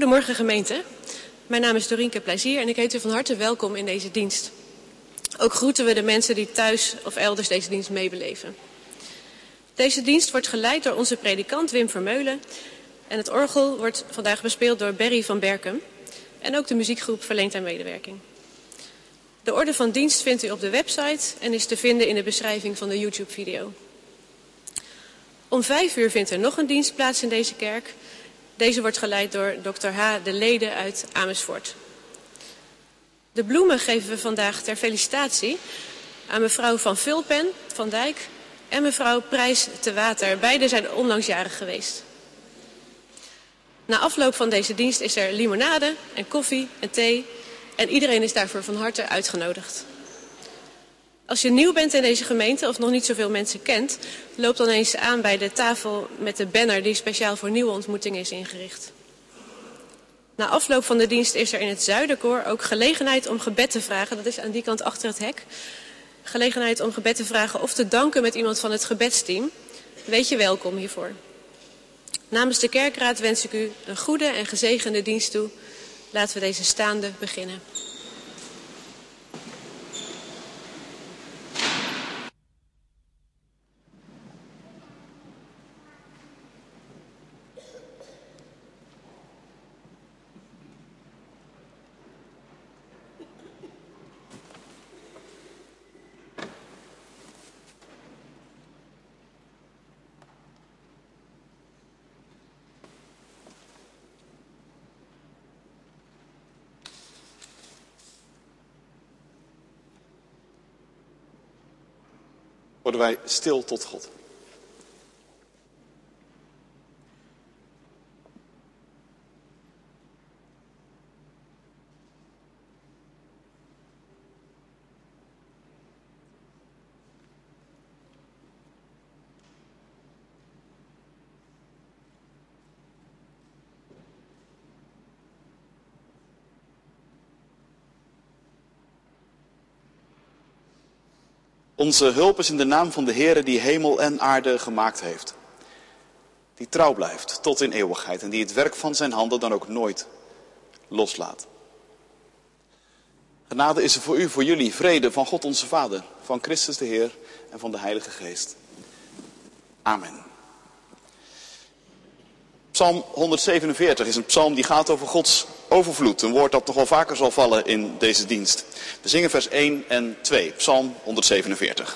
Goedemorgen gemeente. Mijn naam is Dorienke Plezier en ik heet u van harte welkom in deze dienst. Ook groeten we de mensen die thuis of elders deze dienst meebeleven. Deze dienst wordt geleid door onze predikant Wim Vermeulen en het orgel wordt vandaag bespeeld door Berry van Berkem en ook de muziekgroep verleent haar medewerking. De orde van dienst vindt u op de website en is te vinden in de beschrijving van de YouTube-video. Om 5 uur vindt er nog een dienst plaats in deze kerk. Deze wordt geleid door Dr. H. de Lede uit Amersfoort. De bloemen geven we vandaag ter felicitatie aan mevrouw Van Vulpen van Dijk en mevrouw Prijs te Water. Beiden zijn onlangs jarig geweest. Na afloop van deze dienst is er limonade en koffie en thee en iedereen is daarvoor van harte uitgenodigd. Als je nieuw bent in deze gemeente of nog niet zoveel mensen kent, loop dan eens aan bij de tafel met de banner die speciaal voor nieuwe ontmoetingen is ingericht. Na afloop van de dienst is er in het Zuiderkoor ook gelegenheid om gebed te vragen. Dat is aan die kant achter het hek. Gelegenheid om gebed te vragen of te danken met iemand van het gebedsteam. Weet je welkom hiervoor. Namens de kerkraad wens ik u een goede en gezegende dienst toe. Laten we deze staande beginnen. Worden wij stil tot God. Onze hulp is in de naam van de Heere die hemel en aarde gemaakt heeft. Die trouw blijft tot in eeuwigheid en die het werk van zijn handen dan ook nooit loslaat. Genade is er voor u, voor jullie, vrede van God onze Vader, van Christus de Heer en van de Heilige Geest. Amen. Psalm 147 is een psalm die gaat over Gods overvloed. Een woord dat nog wel vaker zal vallen in deze dienst. We zingen vers 1 en 2, Psalm 147.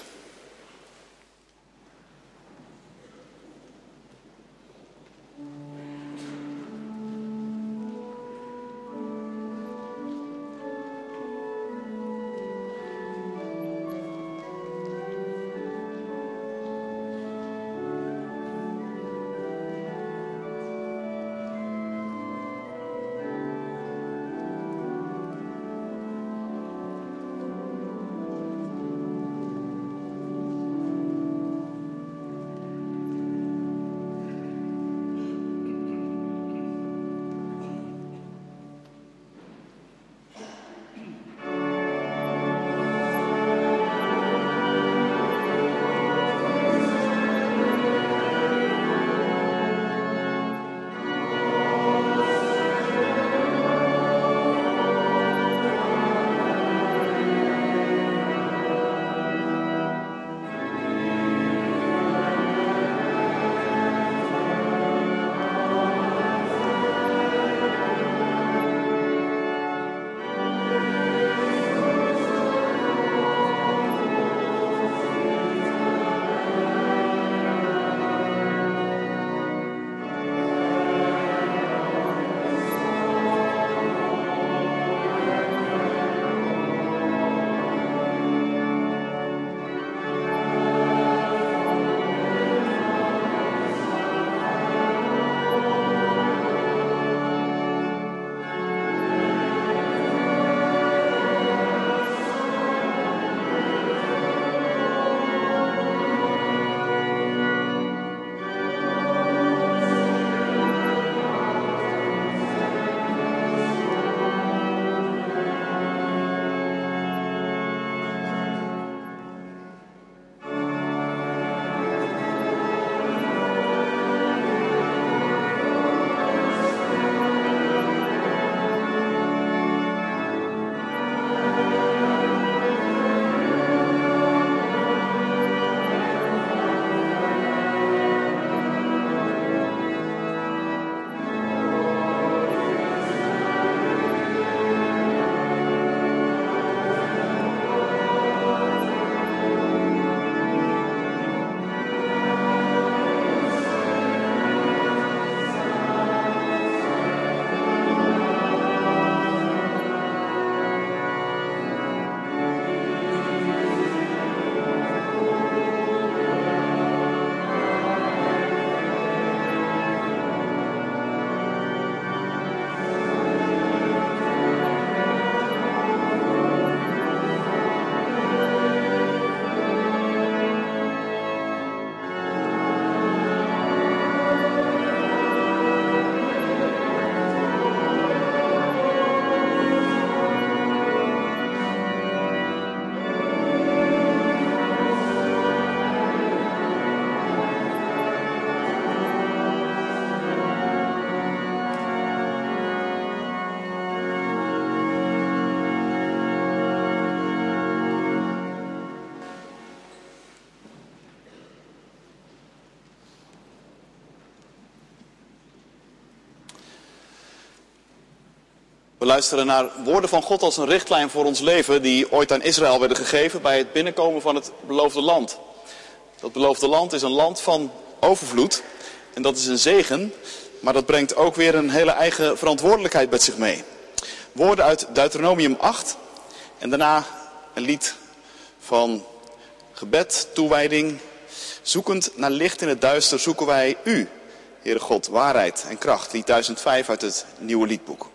We luisteren naar woorden van God als een richtlijn voor ons leven die ooit aan Israël werden gegeven bij het binnenkomen van het beloofde land. Dat beloofde land is een land van overvloed en dat is een zegen, maar dat brengt ook weer een hele eigen verantwoordelijkheid met zich mee. Woorden uit Deuteronomium 8 en daarna een lied van gebed, toewijding. Zoekend naar licht in het duister zoeken wij u, Heere God, waarheid en kracht. Lied 1005 uit het Nieuwe Liedboek.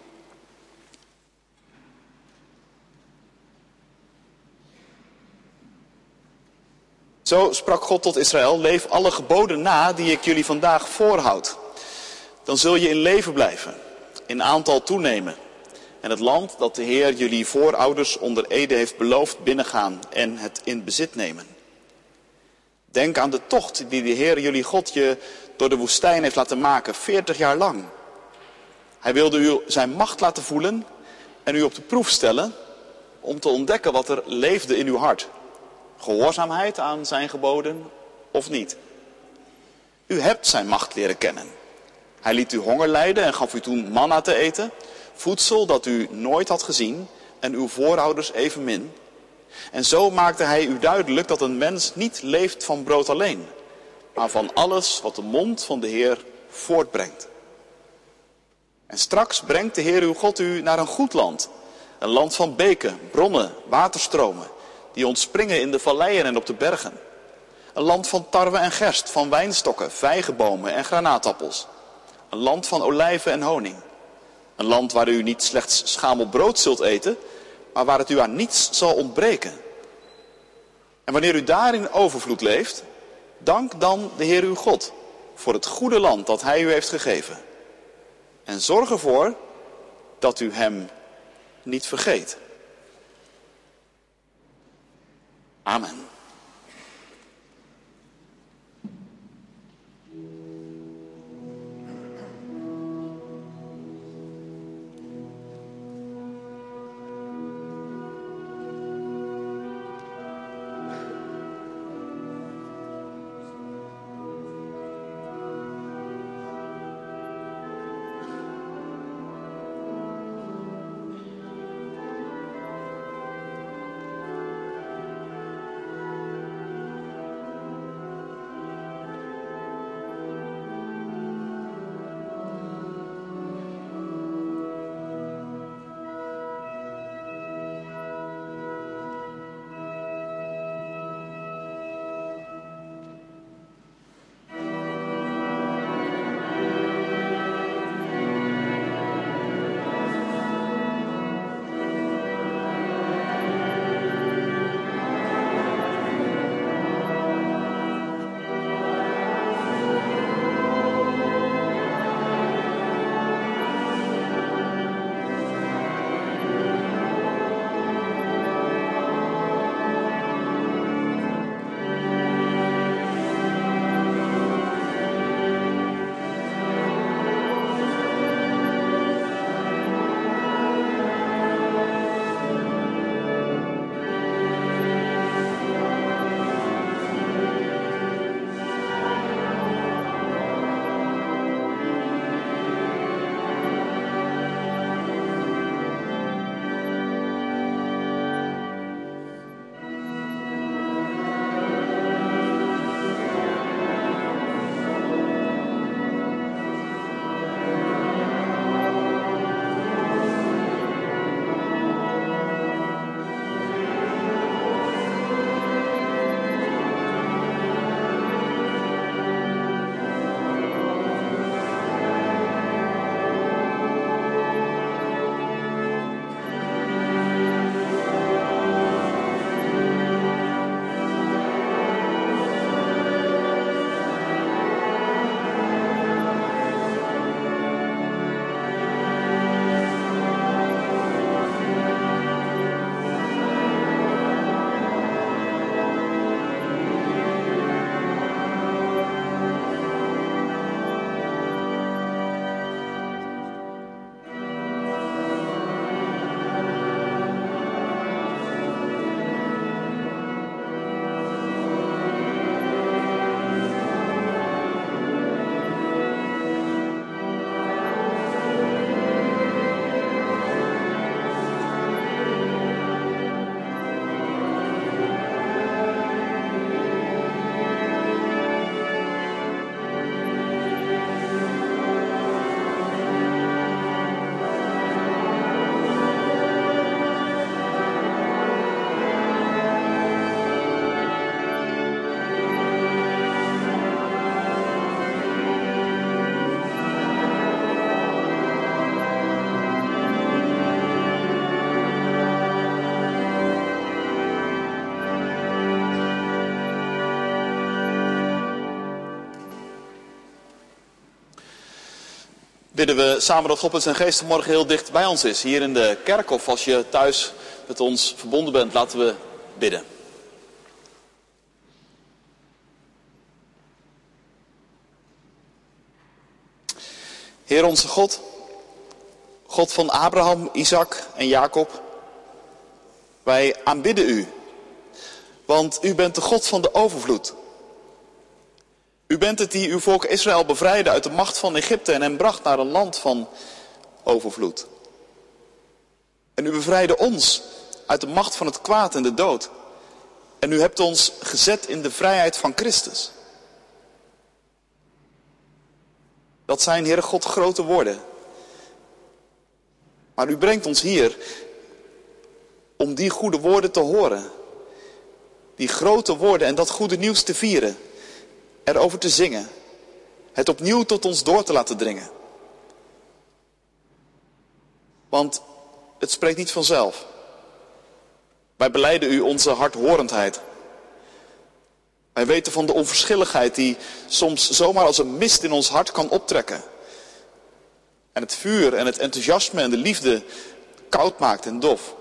Zo sprak God tot Israël: leef alle geboden na die ik jullie vandaag voorhoud. Dan zul je in leven blijven, in aantal toenemen. En het land dat de Heer jullie voorouders onder ede heeft beloofd binnengaan en het in bezit nemen. Denk aan de tocht die de Heer jullie God je door de woestijn heeft laten maken, 40 jaar lang. Hij wilde u zijn macht laten voelen en u op de proef stellen om te ontdekken wat er leefde in uw hart. Gehoorzaamheid aan zijn geboden of niet. U hebt zijn macht leren kennen. Hij liet u honger lijden en gaf u toen manna te eten, voedsel dat u nooit had gezien en uw voorouders evenmin. En zo maakte hij u duidelijk dat een mens niet leeft van brood alleen, maar van alles wat de mond van de Heer voortbrengt. En straks brengt de Heer uw God u naar een goed land. Een land van beken, bronnen, waterstromen, die ontspringen in de valleien en op de bergen. Een land van tarwe en gerst, van wijnstokken, vijgenbomen en granaatappels. Een land van olijven en honing. Een land waar u niet slechts schamel brood zult eten, maar waar het u aan niets zal ontbreken. En wanneer u daar in overvloed leeft, dank dan de Heer uw God voor het goede land dat hij u heeft gegeven. En zorg ervoor dat u hem niet vergeet. Amen. bidden we samen dat God met zijn geest vanmorgen heel dicht bij ons is. Hier in de kerk of als je thuis met ons verbonden bent, laten we bidden. Heer onze God, God van Abraham, Isaac en Jacob, wij aanbidden u, want u bent de God van de overvloed. U bent het die uw volk Israël bevrijdde uit de macht van Egypte en hen bracht naar een land van overvloed. En u bevrijdde ons uit de macht van het kwaad en de dood. En u hebt ons gezet in de vrijheid van Christus. Dat zijn, Heere God, grote woorden. Maar u brengt ons hier om die goede woorden te horen. Die grote woorden en dat goede nieuws te vieren. Erover te zingen. Het opnieuw tot ons door te laten dringen. Want het spreekt niet vanzelf. Wij belijden u onze hardhorendheid. Wij weten van de onverschilligheid die soms zomaar als een mist in ons hart kan optrekken. En het vuur en het enthousiasme en de liefde koud maakt en dof.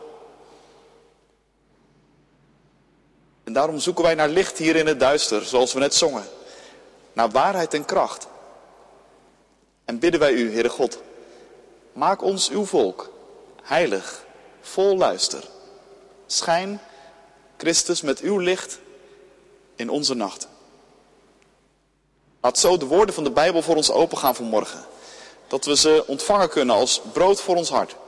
En daarom zoeken wij naar licht hier in het duister, zoals we net zongen. Naar waarheid en kracht. En bidden wij u, Heere God, maak ons uw volk heilig, vol luister. Schijn, Christus, met uw licht in onze nacht. Laat zo de woorden van de Bijbel voor ons opengaan vanmorgen. Dat we ze ontvangen kunnen als brood voor ons hart.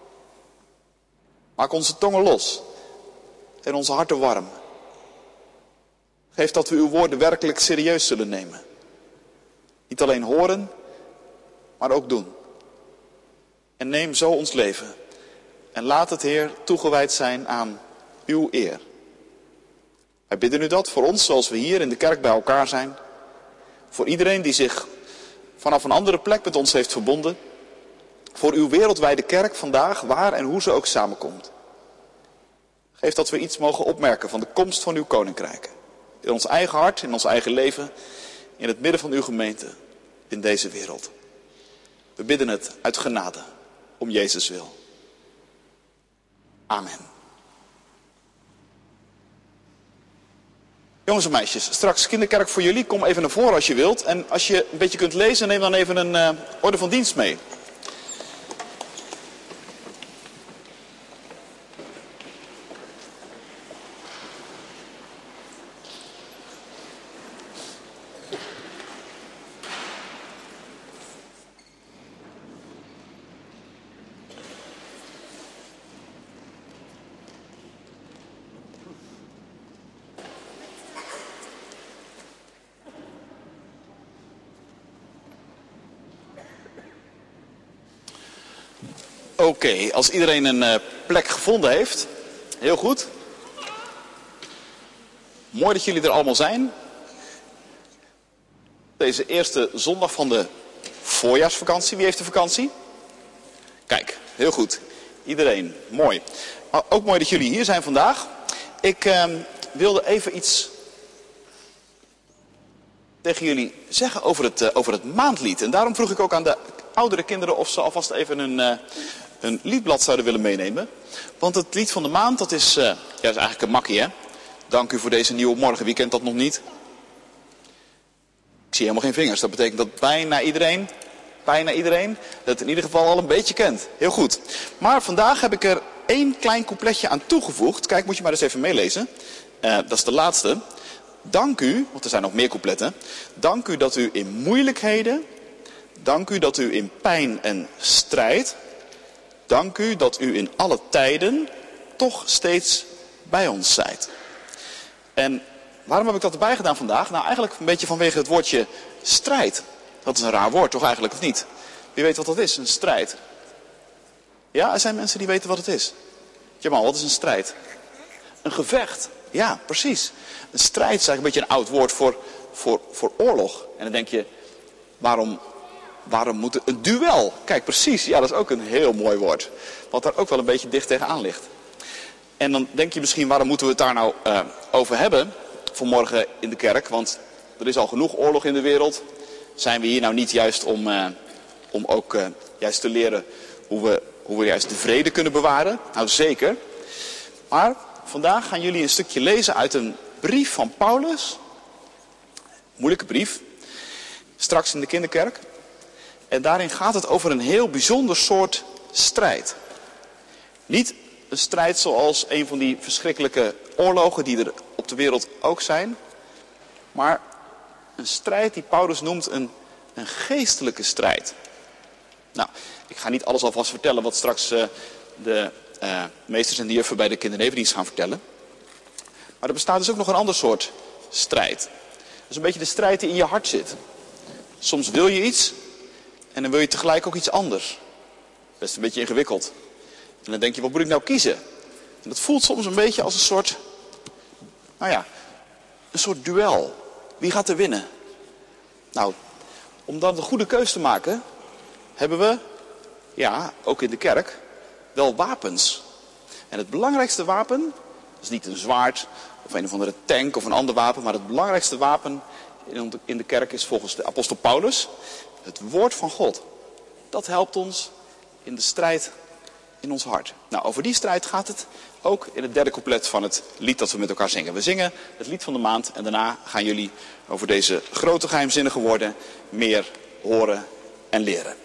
Maak onze tongen los en onze harten warm. Geef dat we uw woorden werkelijk serieus zullen nemen. Niet alleen horen, maar ook doen. En neem zo ons leven. En laat het, Heer, toegewijd zijn aan uw eer. Wij bidden u dat voor ons, zoals we hier in de kerk bij elkaar zijn. Voor iedereen die zich vanaf een andere plek met ons heeft verbonden. Voor uw wereldwijde kerk vandaag, waar en hoe ze ook samenkomt. Geef dat we iets mogen opmerken van de komst van uw koninkrijk. In ons eigen hart, in ons eigen leven, in het midden van uw gemeente, in deze wereld. We bidden het uit genade, om Jezus wil. Amen. Jongens en meisjes, straks kinderkerk voor jullie. Kom even naar voren als je wilt. En als je een beetje kunt lezen, neem dan even een orde van dienst mee. Oké, als iedereen een plek gevonden heeft, heel goed. Mooi dat jullie er allemaal zijn. Deze eerste zondag van de voorjaarsvakantie. Wie heeft de vakantie? Kijk, heel goed. Iedereen, mooi. Maar ook mooi dat jullie hier zijn vandaag. Ik wilde even iets tegen jullie zeggen over het maandlied. En daarom vroeg ik ook aan de oudere kinderen of ze alvast even een liedblad zouden willen meenemen. Want het lied van de maand, dat is eigenlijk een makkie, hè? Dank u voor deze nieuwe morgen. Wie kent dat nog niet? Ik zie helemaal geen vingers. Dat betekent dat bijna iedereen het in ieder geval al een beetje kent. Heel goed. Maar vandaag heb ik er 1 klein coupletje aan toegevoegd. Kijk, moet je maar eens even meelezen. Dat is de laatste. Dank u, want er zijn nog meer coupletten. Dank u dat u in moeilijkheden, dank u dat u in pijn en strijd, dank u dat u in alle tijden toch steeds bij ons zijt. En waarom heb ik dat erbij gedaan vandaag? Nou, eigenlijk een beetje vanwege het woordje strijd. Dat is een raar woord, toch eigenlijk, of niet? Wie weet wat dat is, een strijd? Ja, er zijn mensen die weten wat het is. Jamal, wat is een strijd? Een gevecht. Ja, precies. Een strijd is eigenlijk een beetje een oud woord voor oorlog. En dan denk je, waarom moet een duel? Kijk, precies. Ja, dat is ook een heel mooi woord. Wat daar ook wel een beetje dicht tegenaan ligt. En dan denk je misschien, waarom moeten we het daar nou over hebben? Vanmorgen in de kerk. Want er is al genoeg oorlog in de wereld. Zijn we hier nou niet juist om ook juist te leren hoe we juist de vrede kunnen bewaren. Nou zeker. Maar vandaag gaan jullie een stukje lezen uit een brief van Paulus. Moeilijke brief. Straks in de kinderkerk. En daarin gaat het over een heel bijzonder soort strijd. Niet een strijd zoals een van die verschrikkelijke oorlogen die er op de wereld ook zijn. Maar een strijd die Paulus noemt een geestelijke strijd. Nou, ik ga niet alles alvast vertellen wat straks de meesters en de juffen bij de kindernevendienst gaan vertellen. Maar er bestaat dus ook nog een ander soort strijd. Dat is een beetje de strijd die in je hart zit. Soms wil je iets en dan wil je tegelijk ook iets anders. Best een beetje ingewikkeld. En dan denk je, wat moet ik nou kiezen? En dat voelt soms een beetje als een soort, een soort duel. Wie gaat er winnen? Nou, om dan de goede keus te maken, hebben we, ook in de kerk, wel wapens. En het belangrijkste wapen, is niet een zwaard of een of andere tank of een ander wapen, maar het belangrijkste wapen in de kerk is volgens de apostel Paulus het woord van God. Dat helpt ons in de strijd in ons hart. Nou, over die strijd gaat het ook in het derde couplet van het lied dat we met elkaar zingen. We zingen het lied van de maand en daarna gaan jullie over deze grote geheimzinnige woorden meer horen en leren.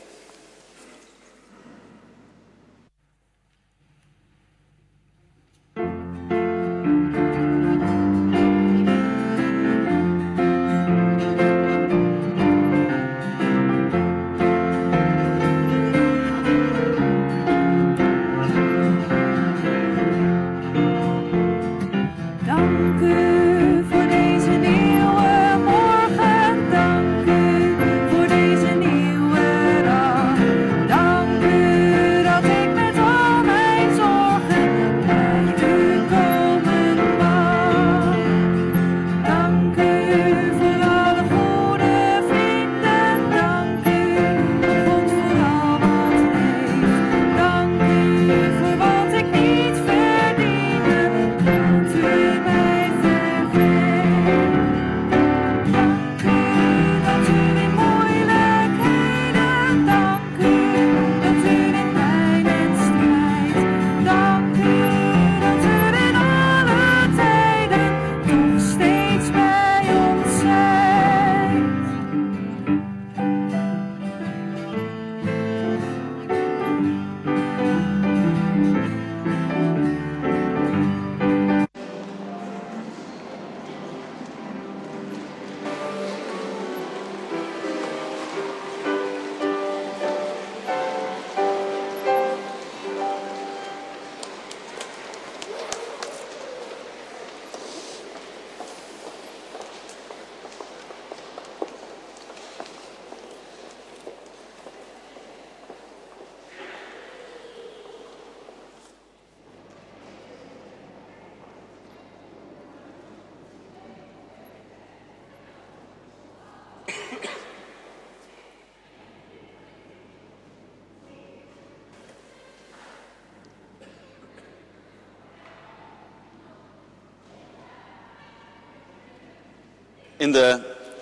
In de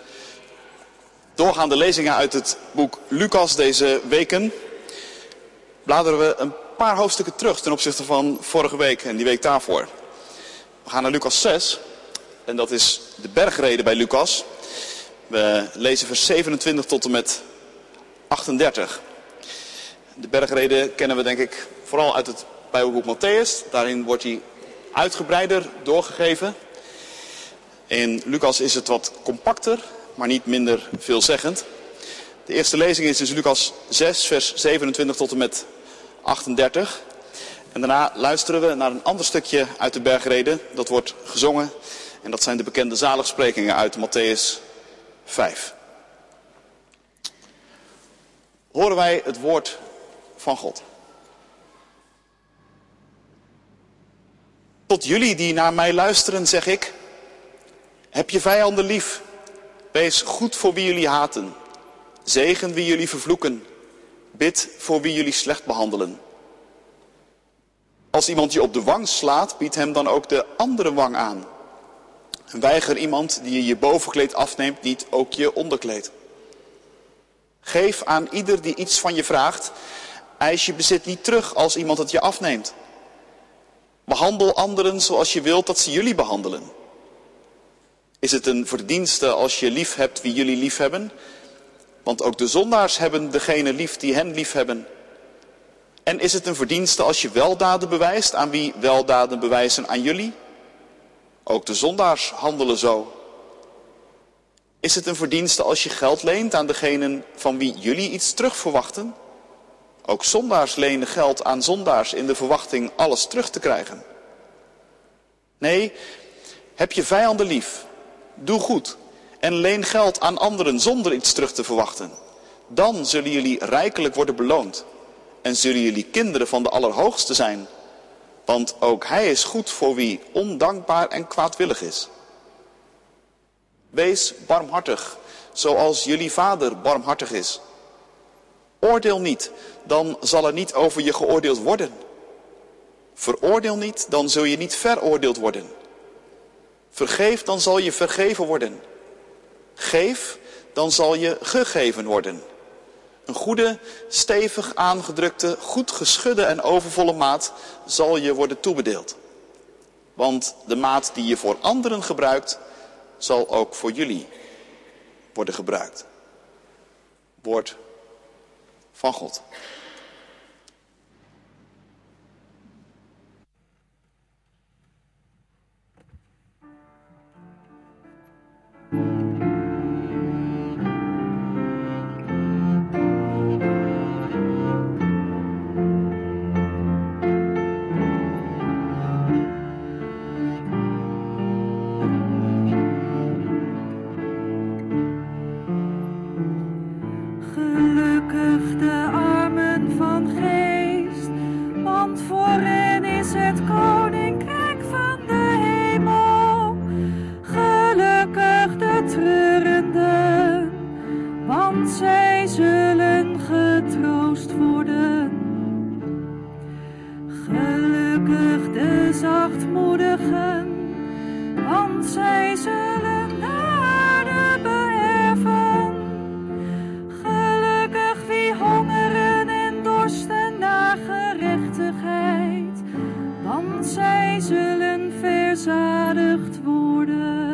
doorgaande lezingen uit het boek Lucas deze weken bladeren we een paar hoofdstukken terug ten opzichte van vorige week en die week daarvoor. We gaan naar Lucas 6 en dat is de bergrede bij Lucas. We lezen vers 27 tot en met 38. De bergrede kennen we denk ik vooral uit het Bijbelboek Mattheüs. Daarin wordt hij uitgebreider doorgegeven. In Lucas is het wat compacter, maar niet minder veelzeggend. De eerste lezing is dus Lucas 6, vers 27 tot en met 38. En daarna luisteren we naar een ander stukje uit de bergrede. Dat wordt gezongen en dat zijn de bekende zaligsprekingen uit Mattheüs 5. Horen wij het woord van God. Tot jullie die naar mij luisteren zeg ik, heb je vijanden lief, wees goed voor wie jullie haten, zegen wie jullie vervloeken, bid voor wie jullie slecht behandelen. Als iemand je op de wang slaat, bied hem dan ook de andere wang aan. En weiger iemand die je bovengleed afneemt niet ook je onderkleed. Geef aan ieder die iets van je vraagt. Eis je bezit niet terug als iemand het je afneemt. Behandel anderen zoals je wilt dat ze jullie behandelen. Is het een verdienste als je lief hebt wie jullie lief hebben? Want ook de zondaars hebben degene lief die hen lief hebben. En is het een verdienste als je weldaden bewijst aan wie weldaden bewijzen aan jullie? Ook de zondaars handelen zo. Is het een verdienste als je geld leent aan degenen van wie jullie iets terug verwachten? Ook zondaars lenen geld aan zondaars in de verwachting alles terug te krijgen. Nee, heb je vijanden lief, doe goed en leen geld aan anderen zonder iets terug te verwachten. Dan zullen jullie rijkelijk worden beloond en zullen jullie kinderen van de Allerhoogste zijn. Want ook hij is goed voor wie ondankbaar en kwaadwillig is. Wees barmhartig, zoals jullie Vader barmhartig is. Oordeel niet, dan zal er niet over je geoordeeld worden. Veroordeel niet, dan zul je niet veroordeeld worden. Vergeef, dan zal je vergeven worden. Geef, dan zal je gegeven worden. Een goede, stevig aangedrukte, goed geschudde en overvolle maat zal je worden toebedeeld. Want de maat die je voor anderen gebruikt, zal ook voor jullie worden gebruikt. Woord van God. Gelukkig de armen van geest, want voor hen is het koninkrijk van de hemel. Gelukkig de treurenden, want zij zullen getroost worden. Gelukkig de zachtmoedigen, want zij zullen de aarde beërven. Gelukkig wie hongeren en dorsten naar gerechtigheid, want zij zullen verzadigd worden.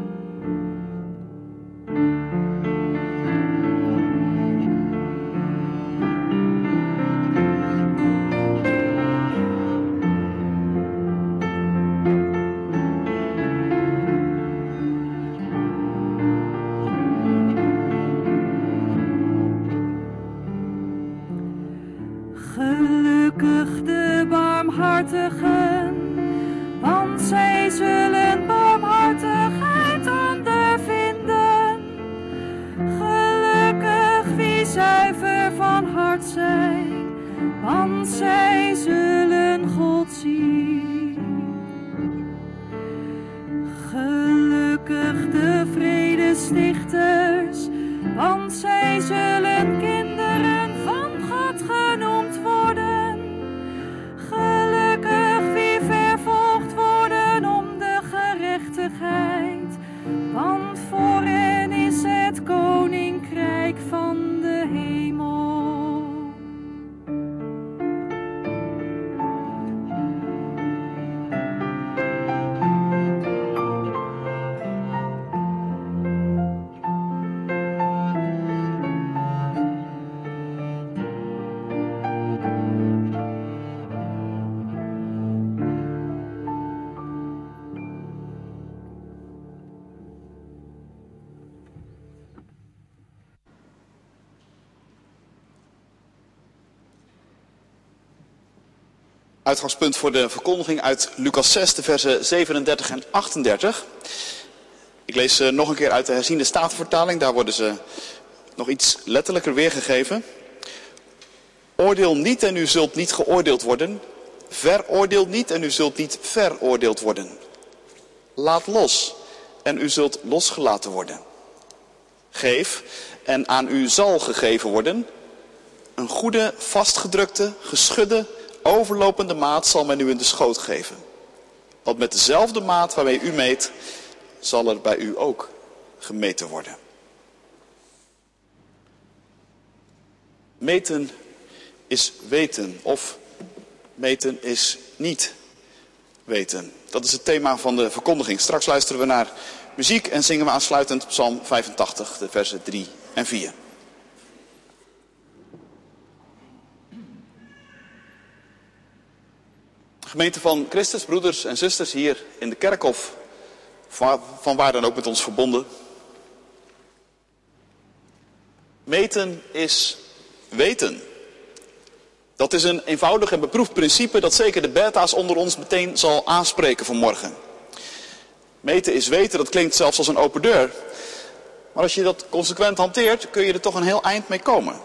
Gelukkig de barmhartigen, want zij zullen barmhartigheid ondervinden. Gelukkig wie zuiver van hart zijn, want zij zullen God zien. Gelukkig de vredestichters, want zij zullen kinderen van God genoemd worden. Gelukkig wie vervolgd worden om de gerechtigheid, want voor hen is het koninkrijk van de hemel. Uitgangspunt voor de verkondiging uit Lucas 6, de versen 37 en 38. Ik lees nog een keer uit de herziende statenvertaling, daar worden ze nog iets letterlijker weergegeven. Oordeel niet en u zult niet geoordeeld worden. Veroordeel niet en u zult niet veroordeeld worden. Laat los en u zult losgelaten worden. Geef en aan u zal gegeven worden. Een goede, vastgedrukte, geschudde, overlopende maat zal men u in de schoot geven. Want met dezelfde maat waarmee u meet, zal er bij u ook gemeten worden. Meten is weten of meten is niet weten. Dat is het thema van de verkondiging. Straks luisteren we naar muziek en zingen we aansluitend Psalm 85, de versen 3 en 4. Gemeente van Christus, broeders en zusters hier in de kerk of van waar dan ook met ons verbonden. Meten is weten. Dat is een eenvoudig en beproefd principe dat zeker de beta's onder ons meteen zal aanspreken vanmorgen. Meten is weten, dat klinkt zelfs als een open deur. Maar als je dat consequent hanteert, kun je er toch een heel eind mee komen.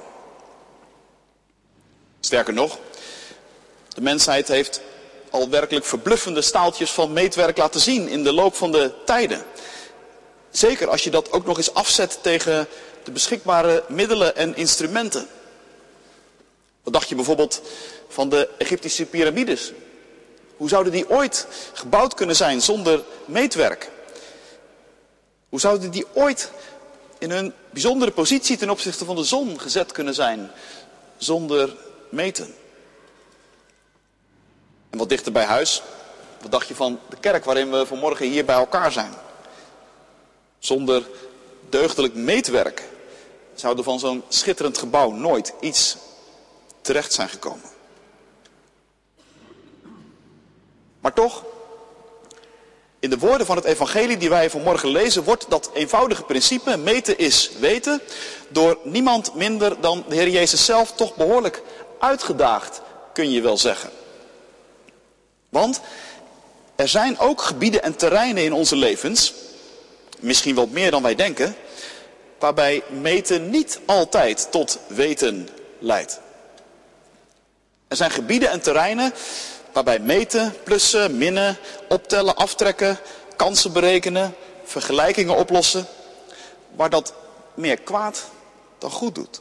Sterker nog, de mensheid heeft al werkelijk verbluffende staaltjes van meetwerk laten zien in de loop van de tijden. Zeker als je dat ook nog eens afzet tegen de beschikbare middelen en instrumenten. Wat dacht je bijvoorbeeld van de Egyptische piramides? Hoe zouden die ooit gebouwd kunnen zijn zonder meetwerk? Hoe zouden die ooit in hun bijzondere positie ten opzichte van de zon gezet kunnen zijn zonder meten? En wat dichter bij huis, wat dacht je van de kerk waarin we vanmorgen hier bij elkaar zijn? Zonder deugdelijk meetwerk zou er van zo'n schitterend gebouw nooit iets terecht zijn gekomen. Maar toch, in de woorden van het evangelie die wij vanmorgen lezen, wordt dat eenvoudige principe, meten is weten, door niemand minder dan de Heer Jezus zelf toch behoorlijk uitgedaagd, kun je wel zeggen. Want er zijn ook gebieden en terreinen in onze levens, misschien wat meer dan wij denken, waarbij meten niet altijd tot weten leidt. Er zijn gebieden en terreinen waarbij meten, plussen, minnen, optellen, aftrekken, kansen berekenen, vergelijkingen oplossen, waar dat meer kwaad dan goed doet.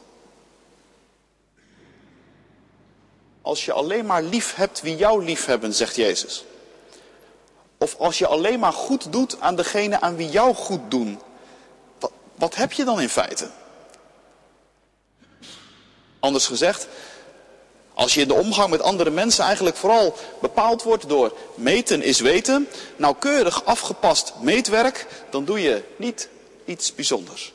Als je alleen maar lief hebt wie jou lief hebben, zegt Jezus. Of als je alleen maar goed doet aan degene aan wie jou goed doen. Wat heb je dan in feite? Anders gezegd, als je in de omgang met andere mensen eigenlijk vooral bepaald wordt door meten is weten, nauwkeurig afgepast meetwerk, dan doe je niet iets bijzonders.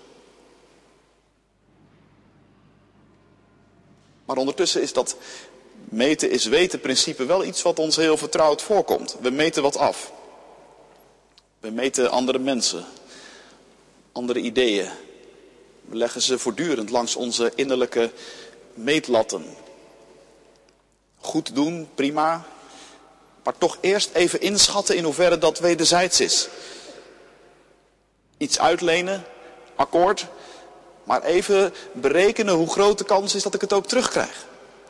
Maar ondertussen is dat meten is weten principe wel iets wat ons heel vertrouwd voorkomt. We meten wat af. We meten andere mensen, andere ideeën. We leggen ze voortdurend langs onze innerlijke meetlatten. Goed doen, prima. Maar toch eerst even inschatten in hoeverre dat wederzijds is. Iets uitlenen, akkoord. Maar even berekenen hoe groot de kans is dat ik het ook terugkrijg.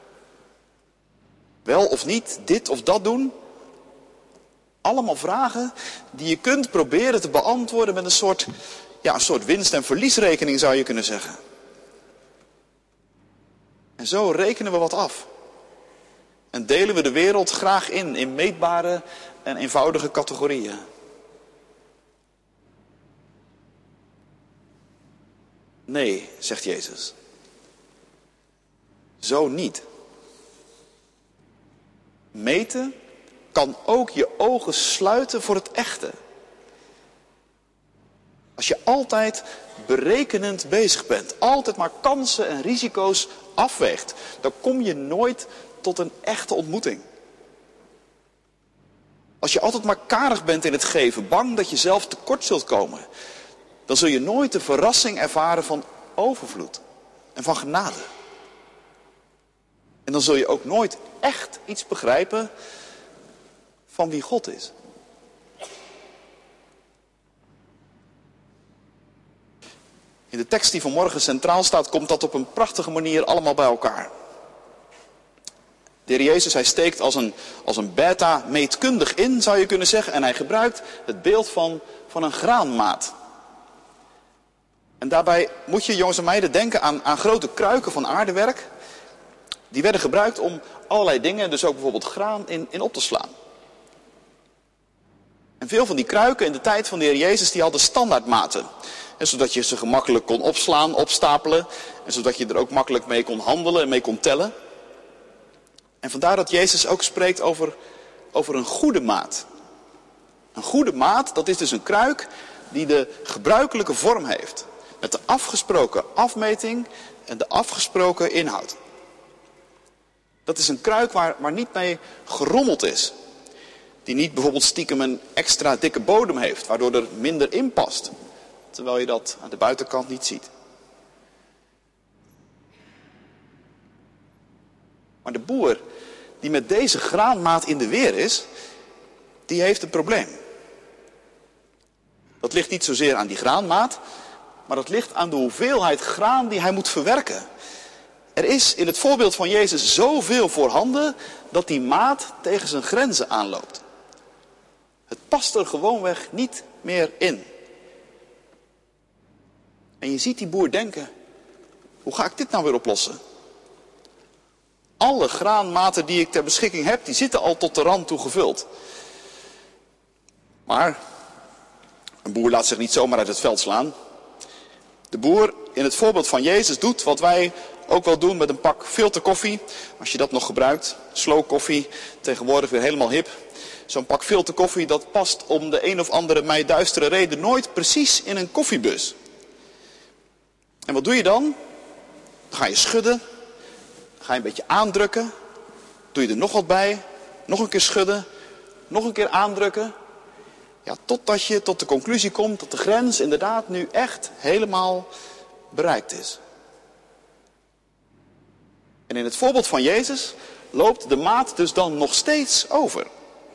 Wel of niet, dit of dat doen. Allemaal vragen die je kunt proberen te beantwoorden met een soort winst- en verliesrekening zou je kunnen zeggen. En zo rekenen we wat af. En delen we de wereld graag in meetbare en eenvoudige categorieën. Nee, zegt Jezus. Zo niet. Meten kan ook je ogen sluiten voor het echte. Als je altijd berekenend bezig bent, altijd maar kansen en risico's afweegt, dan kom je nooit tot een echte ontmoeting. Als je altijd maar karig bent in het geven, bang dat je zelf tekort zult komen, dan zul je nooit de verrassing ervaren van overvloed en van genade. En dan zul je ook nooit echt iets begrijpen van wie God is. In de tekst die vanmorgen centraal staat, komt dat op een prachtige manier allemaal bij elkaar. De Heer Jezus, hij steekt als een beta meetkundig in, zou je kunnen zeggen. En hij gebruikt het beeld van een graanmaat. En daarbij moet je, jongens en meiden, denken aan grote kruiken van aardewerk. Die werden gebruikt om allerlei dingen, dus ook bijvoorbeeld graan, in op te slaan. En veel van die kruiken in de tijd van de Heer Jezus, die hadden standaardmaten. Zodat je ze gemakkelijk kon opslaan, opstapelen. en zodat je er ook makkelijk mee kon handelen en mee kon tellen. En vandaar dat Jezus ook spreekt over een goede maat. Een goede maat, dat is dus een kruik die de gebruikelijke vorm heeft. Met de afgesproken afmeting en de afgesproken inhoud. Dat is een kruik waar niet mee gerommeld is. Die niet bijvoorbeeld stiekem een extra dikke bodem heeft, waardoor er minder in past. Terwijl je dat aan de buitenkant niet ziet. Maar de boer die met deze graanmaat in de weer is, die heeft een probleem. Dat ligt niet zozeer aan die graanmaat, maar dat ligt aan de hoeveelheid graan die hij moet verwerken. Er is in het voorbeeld van Jezus zoveel voorhanden dat die maat tegen zijn grenzen aanloopt. Het past er gewoonweg niet meer in. En je ziet die boer denken, hoe ga ik dit nou weer oplossen? Alle graanmaten die ik ter beschikking heb, die zitten al tot de rand toe gevuld. Maar een boer laat zich niet zomaar uit het veld slaan. De boer in het voorbeeld van Jezus doet wat wij ook wel doen met een pak filterkoffie. Als je dat nog gebruikt, slow koffie, tegenwoordig weer helemaal hip. Zo'n pak filterkoffie, dat past om de een of andere mij duistere reden nooit precies in een koffiebus. En wat doe je dan? Dan ga je schudden, dan ga je een beetje aandrukken. Doe je er nog wat bij, nog een keer schudden, nog een keer aandrukken. Ja, totdat je tot de conclusie komt dat de grens inderdaad nu echt helemaal bereikt is. En in het voorbeeld van Jezus loopt de maat dus dan nog steeds over.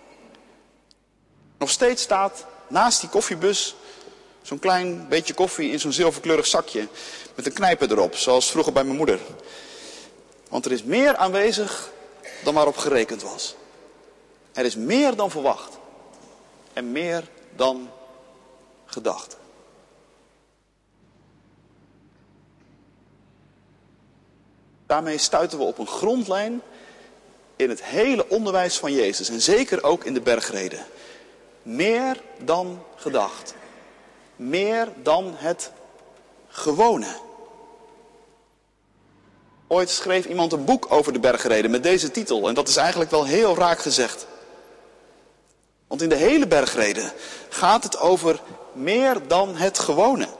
Nog steeds staat naast die koffiebus zo'n klein beetje koffie in zo'n zilverkleurig zakje met een knijper erop, zoals vroeger bij mijn moeder. Want er is meer aanwezig dan waarop gerekend was. Er is meer dan verwacht en meer dan gedacht. Daarmee stuiten we op een grondlijn in het hele onderwijs van Jezus en zeker ook in de bergreden. Meer dan gedacht. Meer dan het gewone. Ooit schreef iemand een boek over de bergreden met deze titel. En dat is eigenlijk wel heel raak gezegd. Want in de hele bergreden gaat het over meer dan het gewone.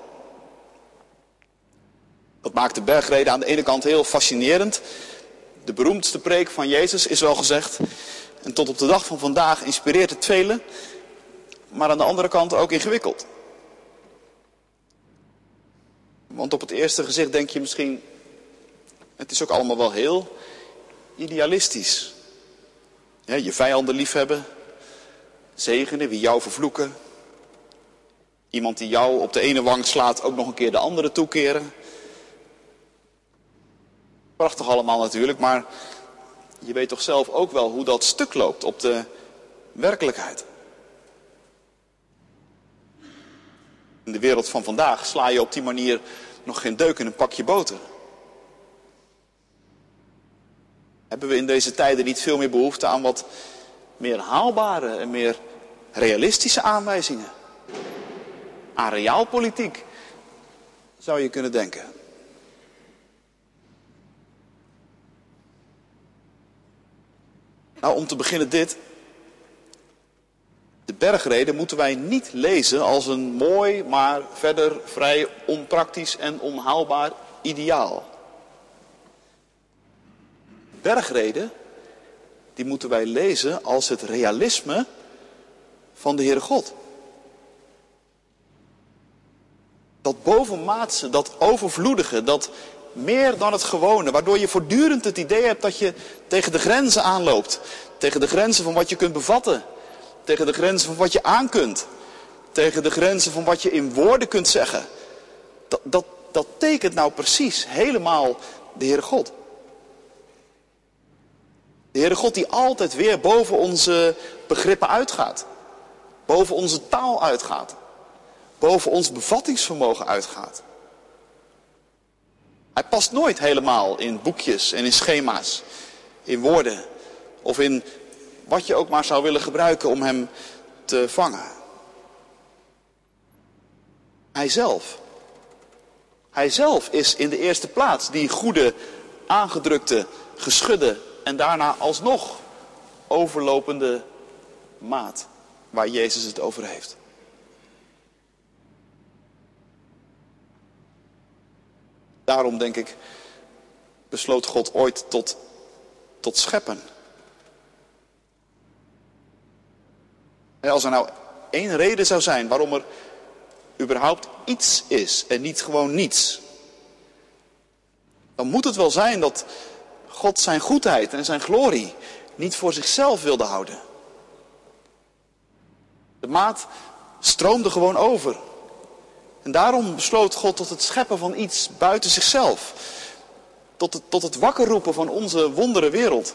Dat maakt de bergreden aan de ene kant heel fascinerend. De beroemdste preek van Jezus is wel gezegd. En tot op de dag van vandaag inspireert het velen. Maar aan de andere kant ook ingewikkeld. Want op het eerste gezicht denk je misschien, het is ook allemaal wel heel idealistisch. Ja, je vijanden liefhebben, zegenen wie jou vervloeken. Iemand die jou op de ene wang slaat ook nog een keer de andere toekeren. Prachtig allemaal natuurlijk, maar je weet toch zelf ook wel hoe dat stuk loopt op de werkelijkheid. In de wereld van vandaag sla je op die manier nog geen deuk in een pakje boter. Hebben we in deze tijden niet veel meer behoefte aan wat meer haalbare en meer realistische aanwijzingen? Aan realpolitiek, zou je kunnen denken. Nou, om te beginnen dit. De bergreden moeten wij niet lezen als een mooi, maar verder vrij onpraktisch en onhaalbaar ideaal. Bergreden, die moeten wij lezen als het realisme van de Heere God. Dat bovenmaatse, dat overvloedige, dat meer dan het gewone, waardoor je voortdurend het idee hebt dat je tegen de grenzen aanloopt. Tegen de grenzen van wat je kunt bevatten. Tegen de grenzen van wat je aan kunt. Tegen de grenzen van wat je in woorden kunt zeggen. Dat tekent nou precies helemaal de Heere God. De Heere God die altijd weer boven onze begrippen uitgaat. Boven onze taal uitgaat. Boven ons bevattingsvermogen uitgaat. Hij past nooit helemaal in boekjes en in schema's. In woorden. Of in wat je ook maar zou willen gebruiken om hem te vangen. Hij Hij zelf is in de eerste plaats die goede, aangedrukte, geschudde en daarna alsnog overlopende maat waar Jezus het over heeft. Daarom, denk ik, besloot God ooit tot scheppen. En als er nou één reden zou zijn waarom er überhaupt iets is en niet gewoon niets, dan moet het wel zijn dat God zijn goedheid en zijn glorie niet voor zichzelf wilde houden. De maat stroomde gewoon over. En daarom besloot God tot het scheppen van iets buiten zichzelf. Tot het wakker roepen van onze wondere wereld.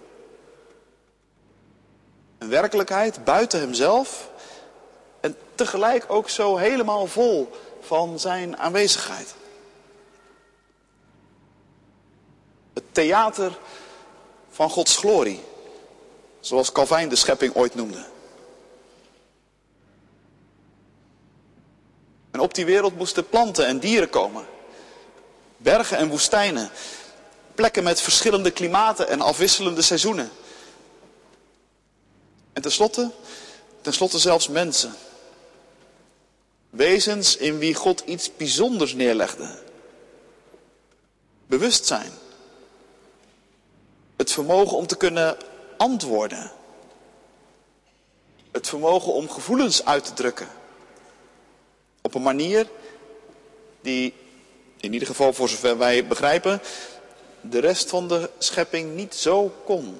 Een werkelijkheid buiten hemzelf. En tegelijk ook zo helemaal vol van zijn aanwezigheid. Het theater van Gods glorie. Zoals Calvijn de schepping ooit noemde. En op die wereld moesten planten en dieren komen. Bergen en woestijnen. Plekken met verschillende klimaten en afwisselende seizoenen. En tenslotte zelfs mensen. Wezens in wie God iets bijzonders neerlegde. Bewustzijn. Het vermogen om te kunnen antwoorden. Het vermogen om gevoelens uit te drukken. Op een manier die, in ieder geval voor zover wij begrijpen, de rest van de schepping niet zo kon.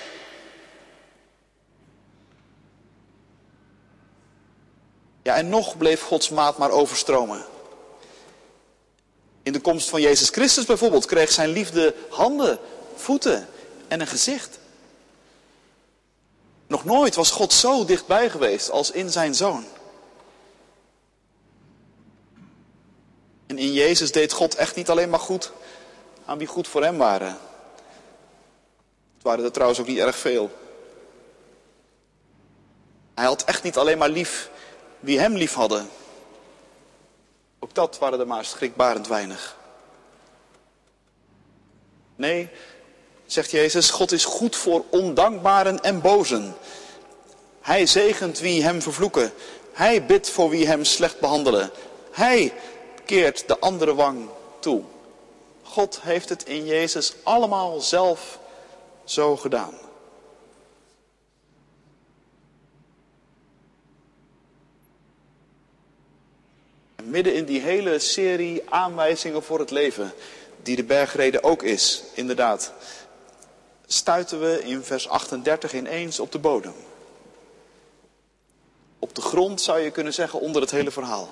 Ja, en nog bleef Gods maat maar overstromen. In de komst van Jezus Christus bijvoorbeeld kreeg zijn liefde handen, voeten en een gezicht. Nog nooit was God zo dichtbij geweest als in zijn Zoon. En in Jezus deed God echt niet alleen maar goed aan wie goed voor hem waren. Het waren er trouwens ook niet erg veel. Hij had echt niet alleen maar lief wie hem lief hadden. Ook dat waren er maar schrikbarend weinig. Nee, zegt Jezus, God is goed voor ondankbaren en bozen. Hij zegent wie hem vervloeken. Hij bidt voor wie hem slecht behandelen. Hij keert de andere wang toe. God heeft het in Jezus allemaal zelf zo gedaan. En midden in die hele serie aanwijzingen voor het leven, die de bergrede ook is, inderdaad, stuiten we in vers 38 ineens op de bodem. Op de grond zou je kunnen zeggen onder het hele verhaal.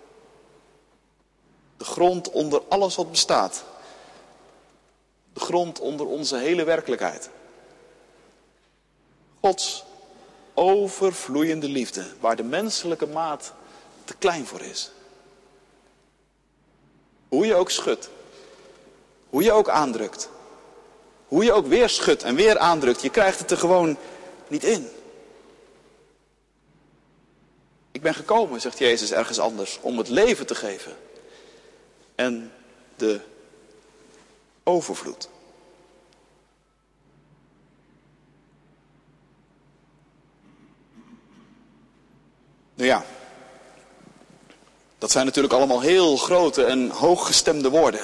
De grond onder alles wat bestaat. De grond onder onze hele werkelijkheid. Gods overvloeiende liefde, waar de menselijke maat te klein voor is. Hoe je ook schudt, hoe je ook aandrukt, hoe je ook weer schudt en weer aandrukt, je krijgt het er gewoon niet in. Ik ben gekomen, zegt Jezus ergens anders, om het leven te geven. En de overvloed. Nou ja, dat zijn natuurlijk allemaal heel grote en hooggestemde woorden.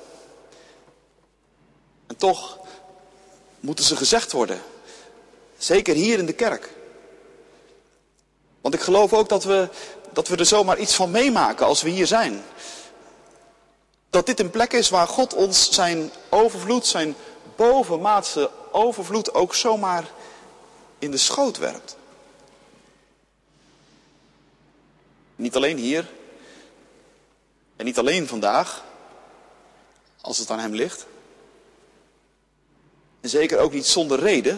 En toch moeten ze gezegd worden. Zeker hier in de kerk. Want ik geloof ook dat we er zomaar iets van meemaken als we hier zijn. Dat dit een plek is waar God ons zijn overvloed, zijn bovenmaatse overvloed ook zomaar in de schoot werpt. Niet alleen hier. En niet alleen vandaag. Als het aan hem ligt. En zeker ook niet zonder reden.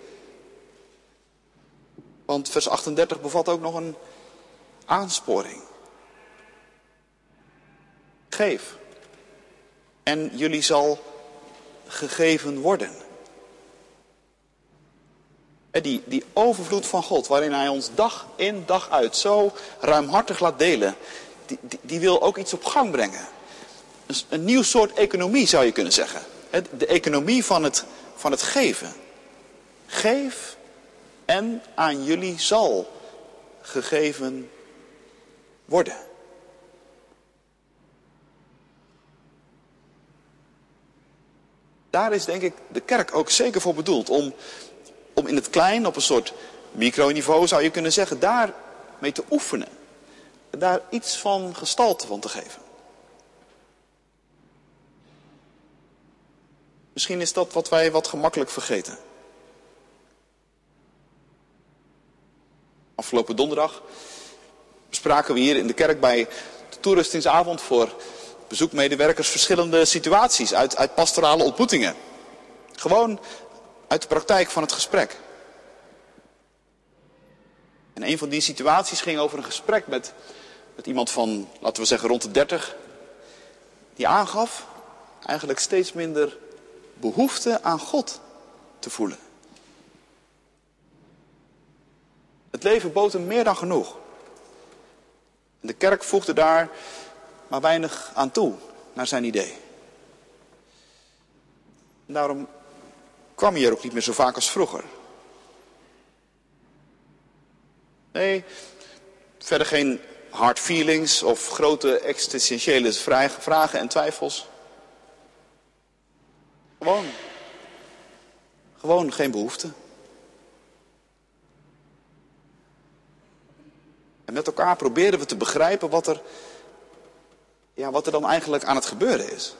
Want vers 38 bevat ook nog een aansporing. Geef. En jullie zal gegeven worden. Die overvloed van God, waarin hij ons dag in dag uit zo ruimhartig laat delen, die wil ook iets op gang brengen. een nieuw soort economie, zou je kunnen zeggen. De economie van het geven. Geef en aan jullie zal gegeven worden. Daar is denk ik de kerk ook zeker voor bedoeld. Om in het klein, op een soort microniveau zou je kunnen zeggen, daar mee te oefenen. Daar iets van gestalte van te geven. Misschien is dat wat wij wat gemakkelijk vergeten. Afgelopen donderdag bespraken we hier in de kerk bij de toerustingsavond voor bezoekmedewerkers verschillende situaties uit pastorale ontmoetingen. Gewoon uit de praktijk van het gesprek. En een van die situaties ging over een gesprek met iemand van, laten we zeggen, rond de 30. Die aangaf eigenlijk steeds minder behoefte aan God te voelen. Het leven bood hem meer dan genoeg. En de kerk voegde daar maar weinig aan toe, naar zijn idee. En daarom kwam hij er ook niet meer zo vaak als vroeger. Nee, verder geen hard feelings of grote existentiële vragen en twijfels. Gewoon geen behoefte. En met elkaar proberen we te begrijpen wat er dan eigenlijk aan het gebeuren is.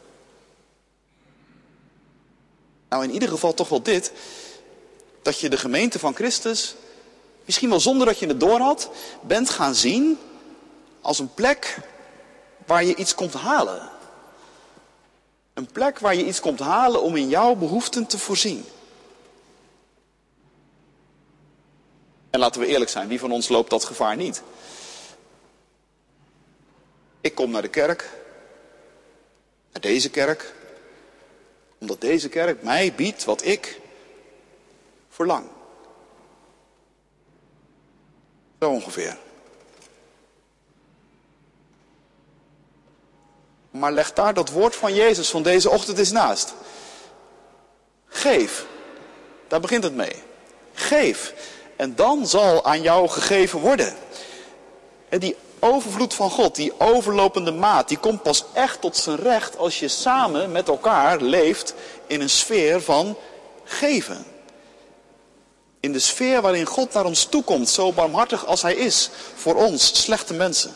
Nou, in ieder geval toch wel dit. Dat je de gemeente van Christus, misschien wel zonder dat je het doorhad, bent gaan zien als een plek waar je iets komt halen. Een plek waar je iets komt halen om in jouw behoeften te voorzien. En laten we eerlijk zijn, wie van ons loopt dat gevaar niet? Ik kom naar de kerk, naar deze kerk, omdat deze kerk mij biedt wat ik verlang. Zo ongeveer. Maar leg daar dat woord van Jezus van deze ochtend eens naast. Geef. Daar begint het mee. Geef. En dan zal aan jou gegeven worden. En die overvloed van God, die overlopende maat, die komt pas echt tot zijn recht als je samen met elkaar leeft in een sfeer van geven. In de sfeer waarin God naar ons toekomt, zo barmhartig als hij is voor ons, slechte mensen.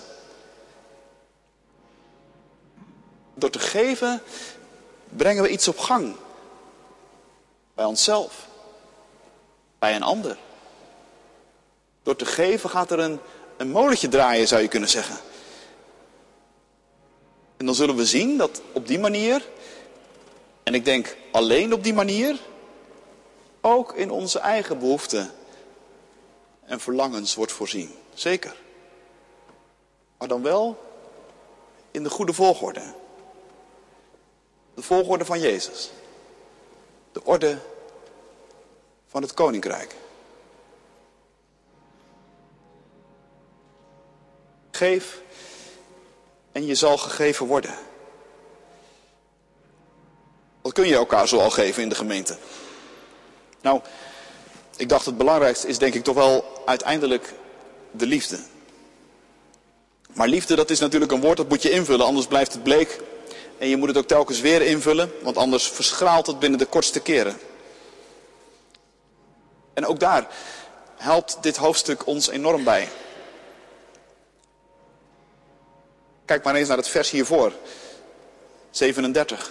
Door te geven brengen we iets op gang. Bij onszelf. Bij een ander. Door te geven gaat er een molentje draaien, zou je kunnen zeggen. En dan zullen we zien dat op die manier, en ik denk alleen op die manier, ook in onze eigen behoeften en verlangens wordt voorzien. Zeker. Maar dan wel in de goede volgorde. De volgorde van Jezus. De orde van het koninkrijk. Geef en je zal gegeven worden. Wat kun je elkaar zo al geven in de gemeente? Nou, ik dacht het belangrijkste is denk ik toch wel uiteindelijk de liefde. Maar liefde, dat is natuurlijk een woord dat moet je invullen, anders blijft het bleek. En je moet het ook telkens weer invullen, want anders verschraalt het binnen de kortste keren. En ook daar helpt dit hoofdstuk ons enorm bij. Kijk maar eens naar het vers hiervoor. 37.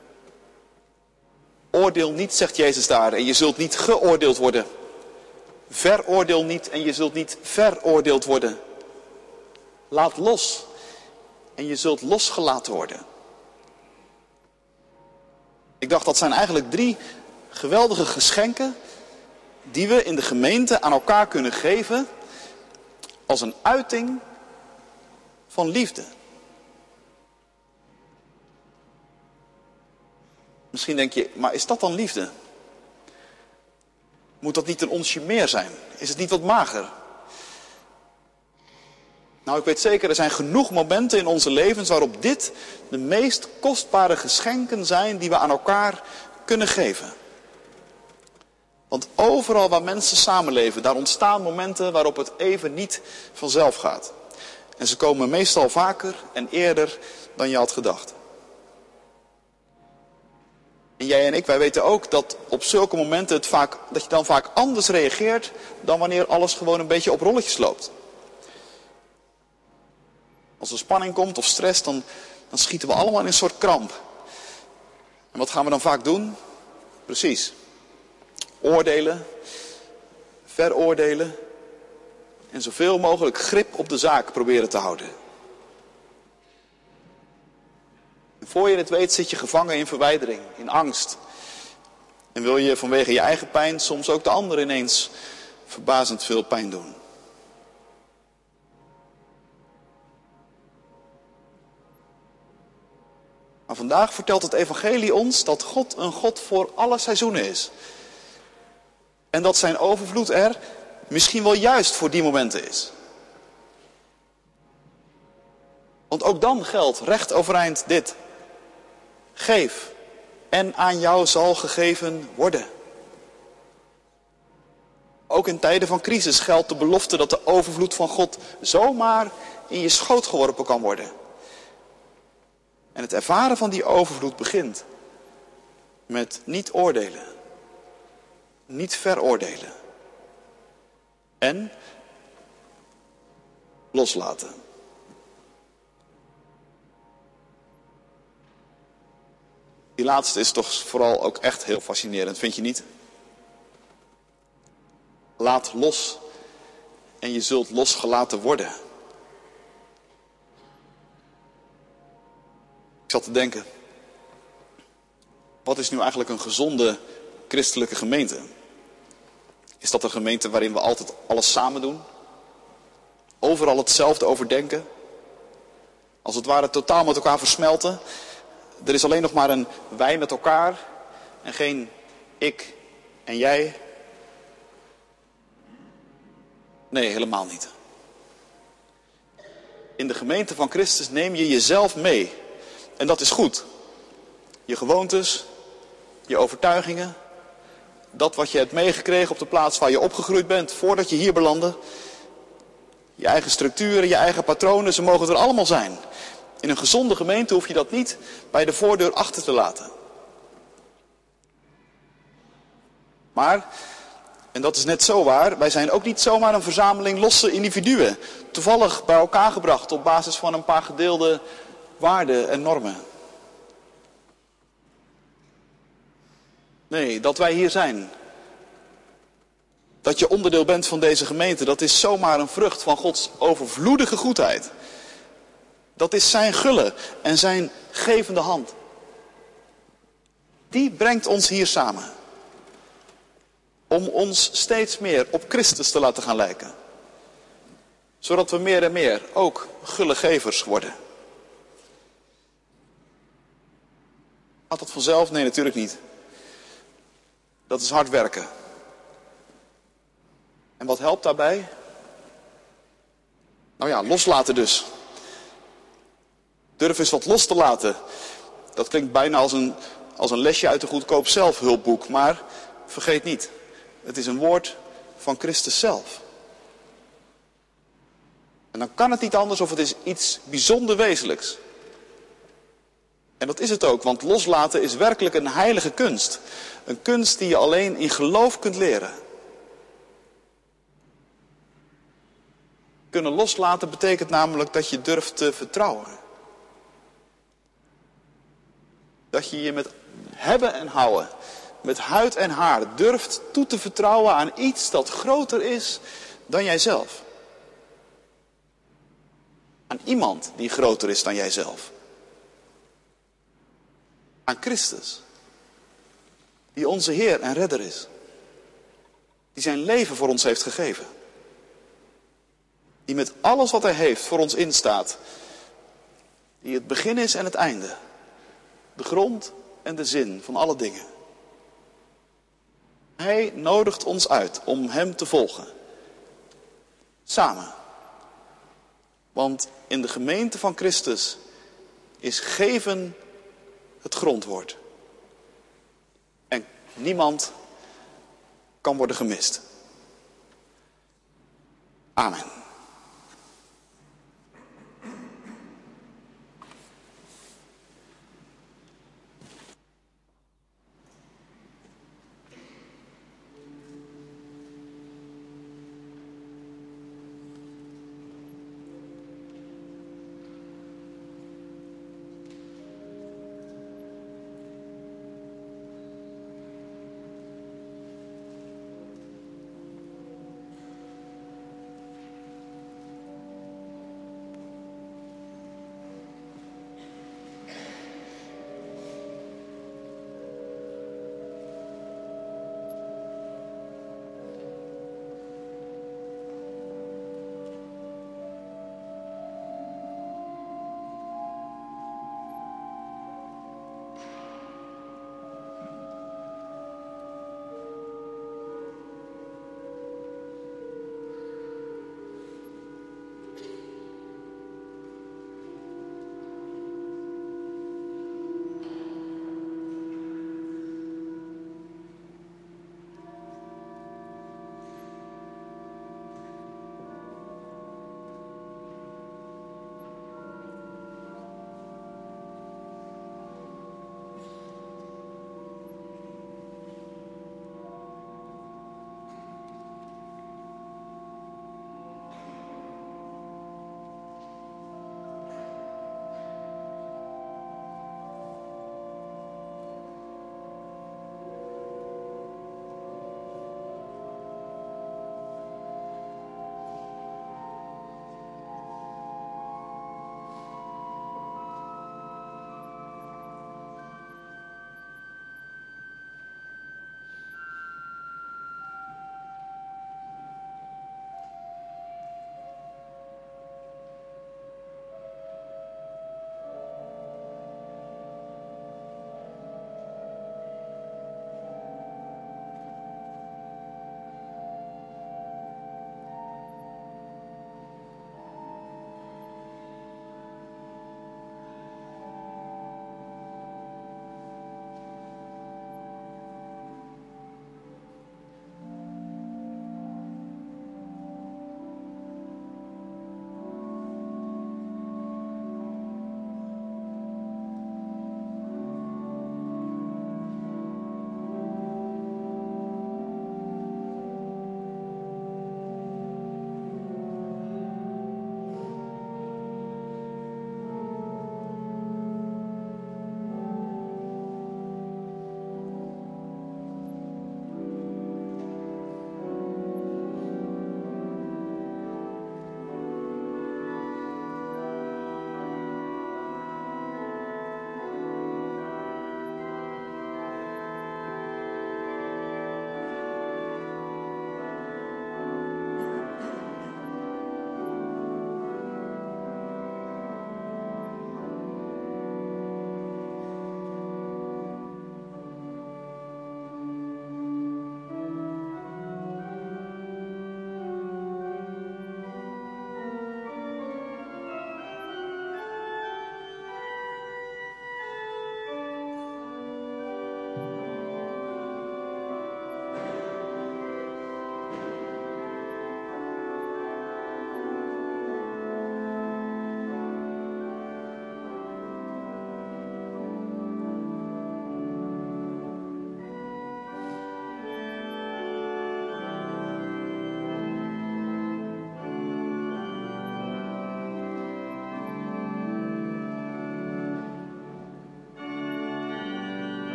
Oordeel niet, zegt Jezus daar, en je zult niet geoordeeld worden. Veroordeel niet en je zult niet veroordeeld worden. Laat los en je zult losgelaten worden. Ik dacht, dat zijn eigenlijk 3 geweldige geschenken die we in de gemeente aan elkaar kunnen geven als een uiting van liefde. Misschien denk je, maar is dat dan liefde? Moet dat niet een onsje meer zijn? Is het niet wat mager? Nou, ik weet zeker, er zijn genoeg momenten in onze levens waarop dit de meest kostbare geschenken zijn die we aan elkaar kunnen geven. Want overal waar mensen samenleven, daar ontstaan momenten waarop het even niet vanzelf gaat. En ze komen meestal vaker en eerder dan je had gedacht. En jij en ik, wij weten ook dat op zulke momenten dat je dan vaak anders reageert dan wanneer alles gewoon een beetje op rolletjes loopt. Als er spanning komt of stress, dan schieten we allemaal in een soort kramp. En wat gaan we dan vaak doen? Precies. Oordelen, veroordelen en zoveel mogelijk grip op de zaak proberen te houden. En voor je het weet zit je gevangen in verwijdering, in angst. En wil je vanwege je eigen pijn soms ook de ander ineens verbazend veel pijn doen. Maar vandaag vertelt het evangelie ons dat God een God voor alle seizoenen is. En dat zijn overvloed er misschien wel juist voor die momenten is. Want ook dan geldt recht overeind dit. Geef en aan jou zal gegeven worden. Ook in tijden van crisis geldt de belofte dat de overvloed van God zomaar in je schoot geworpen kan worden. En het ervaren van die overvloed begint met niet oordelen, niet veroordelen en loslaten. Die laatste is toch vooral ook echt heel fascinerend, vind je niet? Laat los en je zult losgelaten worden. Ik zat te denken, wat is nu eigenlijk een gezonde christelijke gemeente? Is dat een gemeente waarin we altijd alles samen doen? Overal hetzelfde overdenken? Als het ware totaal met elkaar versmelten? Er is alleen nog maar een wij met elkaar en geen ik en jij? Nee, helemaal niet. In de gemeente van Christus neem je jezelf mee. En dat is goed. Je gewoontes, je overtuigingen, dat wat je hebt meegekregen op de plaats waar je opgegroeid bent voordat je hier belandde. Je eigen structuren, je eigen patronen, ze mogen er allemaal zijn. In een gezonde gemeente hoef je dat niet bij de voordeur achter te laten. Maar, en dat is net zo waar, wij zijn ook niet zomaar een verzameling losse individuen. Toevallig bij elkaar gebracht op basis van een paar gedeelde waarden en normen. Nee, dat wij hier zijn. Dat je onderdeel bent van deze gemeente, dat is zomaar een vrucht van Gods overvloedige goedheid. Dat is zijn gulle en zijn gevende hand. Die brengt ons hier samen. Om ons steeds meer op Christus te laten gaan lijken. Zodat we meer en meer ook gulle gevers worden. Gaat dat vanzelf? Nee, natuurlijk niet. Dat is hard werken. En wat helpt daarbij? Nou ja, loslaten dus. Durf eens wat los te laten. Dat klinkt bijna als een lesje uit een goedkoop zelfhulpboek. Maar vergeet niet, het is een woord van Christus zelf. En dan kan het niet anders of het is iets bijzonder wezenlijks. En dat is het ook, want loslaten is werkelijk een heilige kunst. Een kunst die je alleen in geloof kunt leren. Kunnen loslaten betekent namelijk dat je durft te vertrouwen. Dat je je met hebben en houden, met huid en haar, durft toe te vertrouwen aan iets dat groter is dan jijzelf. Aan iemand die groter is dan jijzelf. Aan Christus. Die onze Heer en Redder is. Die zijn leven voor ons heeft gegeven. Die met alles wat hij heeft voor ons instaat. Die het begin is en het einde. De grond en de zin van alle dingen. Hij nodigt ons uit om hem te volgen. Samen. Want in de gemeente van Christus is geven het grondwoord. En niemand kan worden gemist. Amen.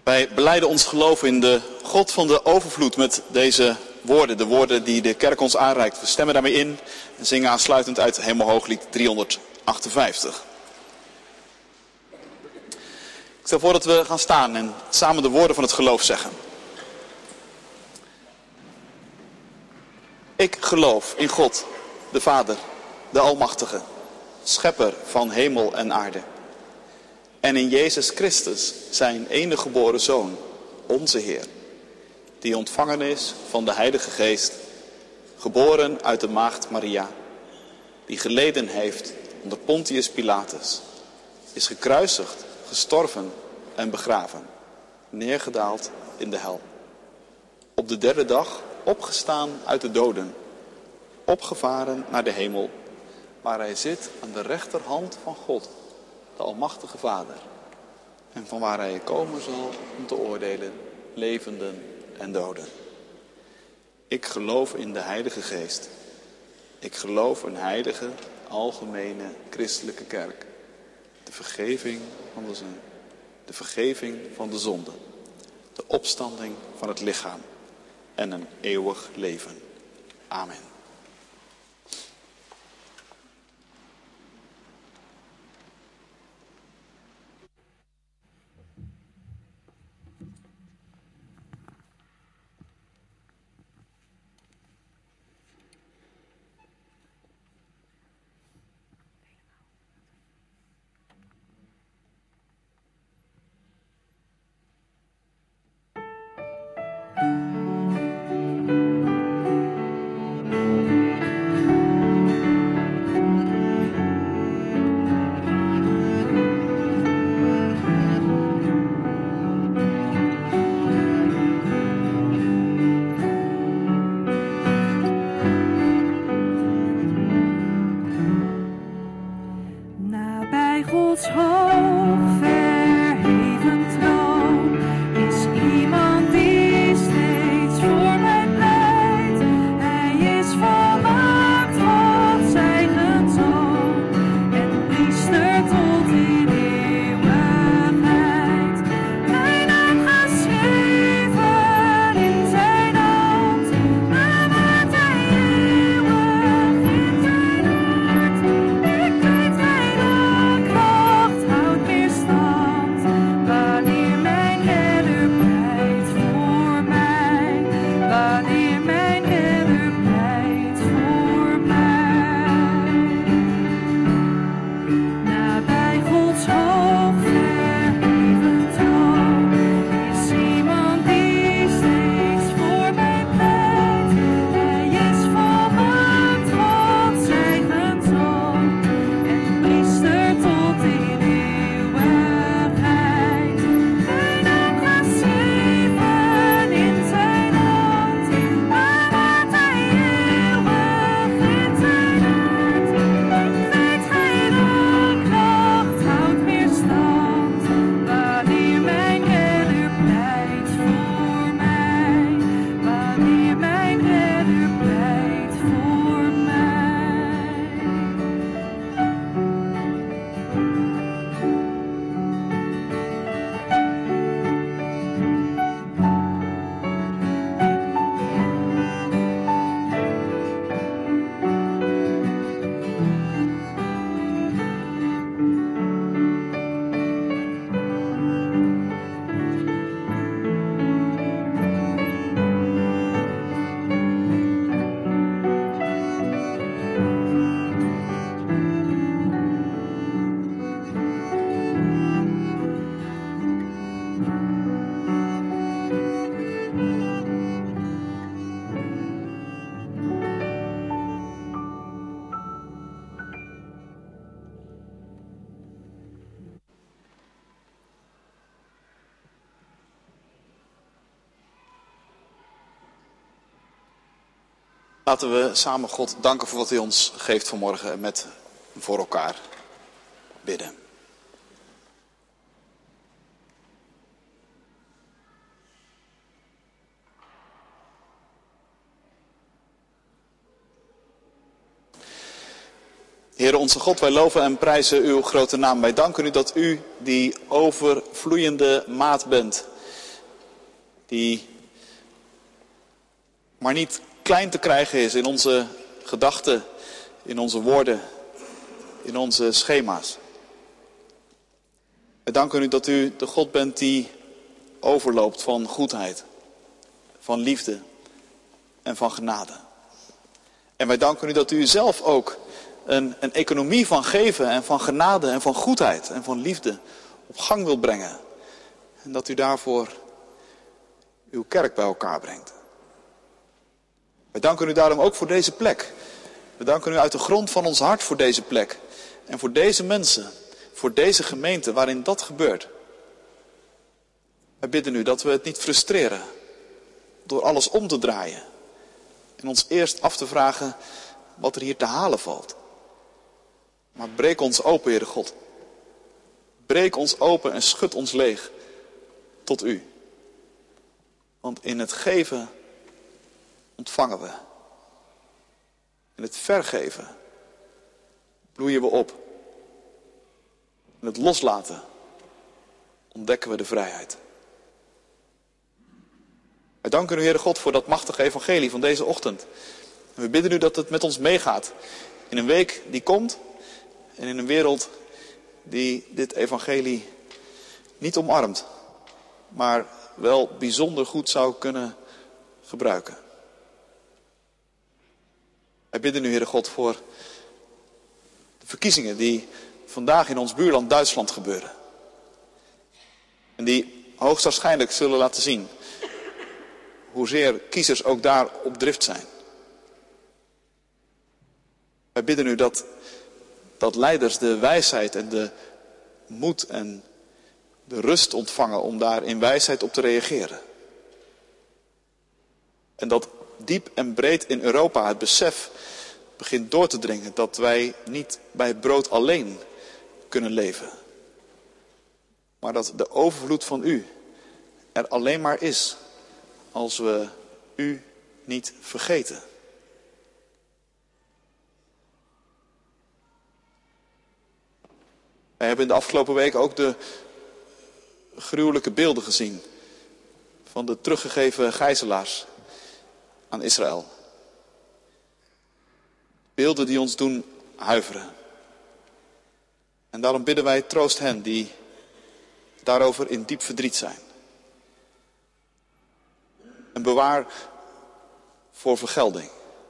Wij belijden ons geloof in de God van de overvloed met deze woorden. De woorden die de kerk ons aanreikt. We stemmen daarmee in en zingen aansluitend uit Hemelhooglied 358. Ik stel voor dat we gaan staan en samen de woorden van het geloof zeggen. Ik geloof in God, de Vader, de Almachtige, schepper van hemel en aarde. En in Jezus Christus, zijn enige geboren Zoon, onze Heer, die ontvangen is van de Heilige Geest, geboren uit de maagd Maria, die geleden heeft onder Pontius Pilatus, is gekruisigd, gestorven en begraven, neergedaald in de hel. Op de derde dag opgestaan uit de doden, opgevaren naar de hemel, waar hij zit aan de rechterhand van God, de Almachtige Vader, en van waar hij komen zal om te oordelen, levenden en doden. Ik geloof in de Heilige Geest. Ik geloof een heilige, algemene, christelijke kerk. De vergeving van de zonde. De opstanding van het lichaam. En een eeuwig leven. Amen. Laten we samen God danken voor wat hij ons geeft vanmorgen en met voor elkaar bidden. Heere onze God, wij loven en prijzen uw grote naam. Wij danken u dat u die overvloeiende maat bent. die maar niet klein te krijgen is in onze gedachten, in onze woorden, in onze schema's. Wij danken u dat u de God bent die overloopt van goedheid, van liefde en van genade. En wij danken u dat u zelf ook een economie van geven en van genade en van goedheid en van liefde op gang wilt brengen. En dat u daarvoor uw kerk bij elkaar brengt. Wij danken u daarom ook voor deze plek. We danken u uit de grond van ons hart voor deze plek. En voor deze mensen, voor deze gemeente waarin dat gebeurt. Wij bidden u dat we het niet frustreren door alles om te draaien. En ons eerst af te vragen wat er hier te halen valt. Maar breek ons open, Heere God. Breek ons open en schud ons leeg tot u. Want in het geven ontvangen we. In het vergeven bloeien we op. In het loslaten ontdekken we de vrijheid. Wij danken u, Heere God, voor dat machtige evangelie van deze ochtend. En we bidden u dat het met ons meegaat in een week die komt en in een wereld die dit evangelie niet omarmt, maar wel bijzonder goed zou kunnen gebruiken. Wij bidden u, Heere God, voor de verkiezingen die vandaag in ons buurland Duitsland gebeuren. En die hoogstwaarschijnlijk zullen laten zien hoezeer kiezers ook daar op drift zijn. Wij bidden u dat leiders de wijsheid en de moed en de rust ontvangen om daar in wijsheid op te reageren. En dat diep en breed in Europa het besef begint door te dringen dat wij niet bij brood alleen kunnen leven. Maar dat de overvloed van u er alleen maar is als we u niet vergeten. Wij hebben in de afgelopen weken ook de gruwelijke beelden gezien van de teruggegeven gijzelaars aan Israël. Beelden die ons doen huiveren. En daarom bidden wij troost hen die daarover in diep verdriet zijn. En bewaar voor vergelding.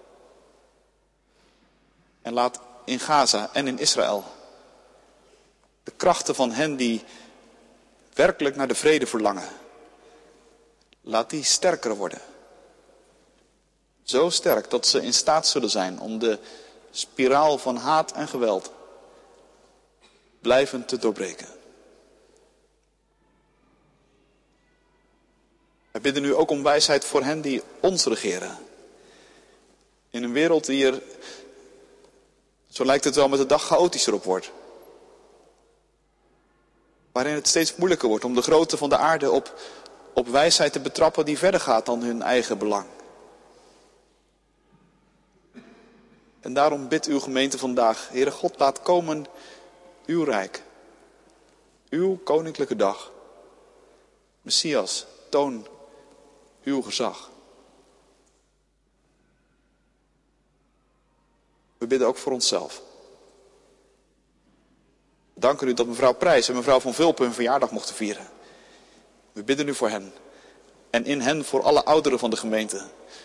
En laat in Gaza en in Israël de krachten van hen die werkelijk naar de vrede verlangen, laat die sterker worden. Zo sterk dat ze in staat zullen zijn om de spiraal van haat en geweld blijvend te doorbreken. Wij bidden nu ook om wijsheid voor hen die ons regeren. In een wereld die er, zo lijkt het wel, met de dag chaotischer op wordt. Waarin het steeds moeilijker wordt om de grootte van de aarde op wijsheid te betrappen die verder gaat dan hun eigen belang. En daarom bidt uw gemeente vandaag, Heere God, laat komen uw rijk. Uw koninklijke dag. Messias, toon uw gezag. We bidden ook voor onszelf. We danken u dat mevrouw Prijs en mevrouw Van Vulpen hun verjaardag mochten vieren. We bidden u voor hen. En in hen voor alle ouderen van de gemeente.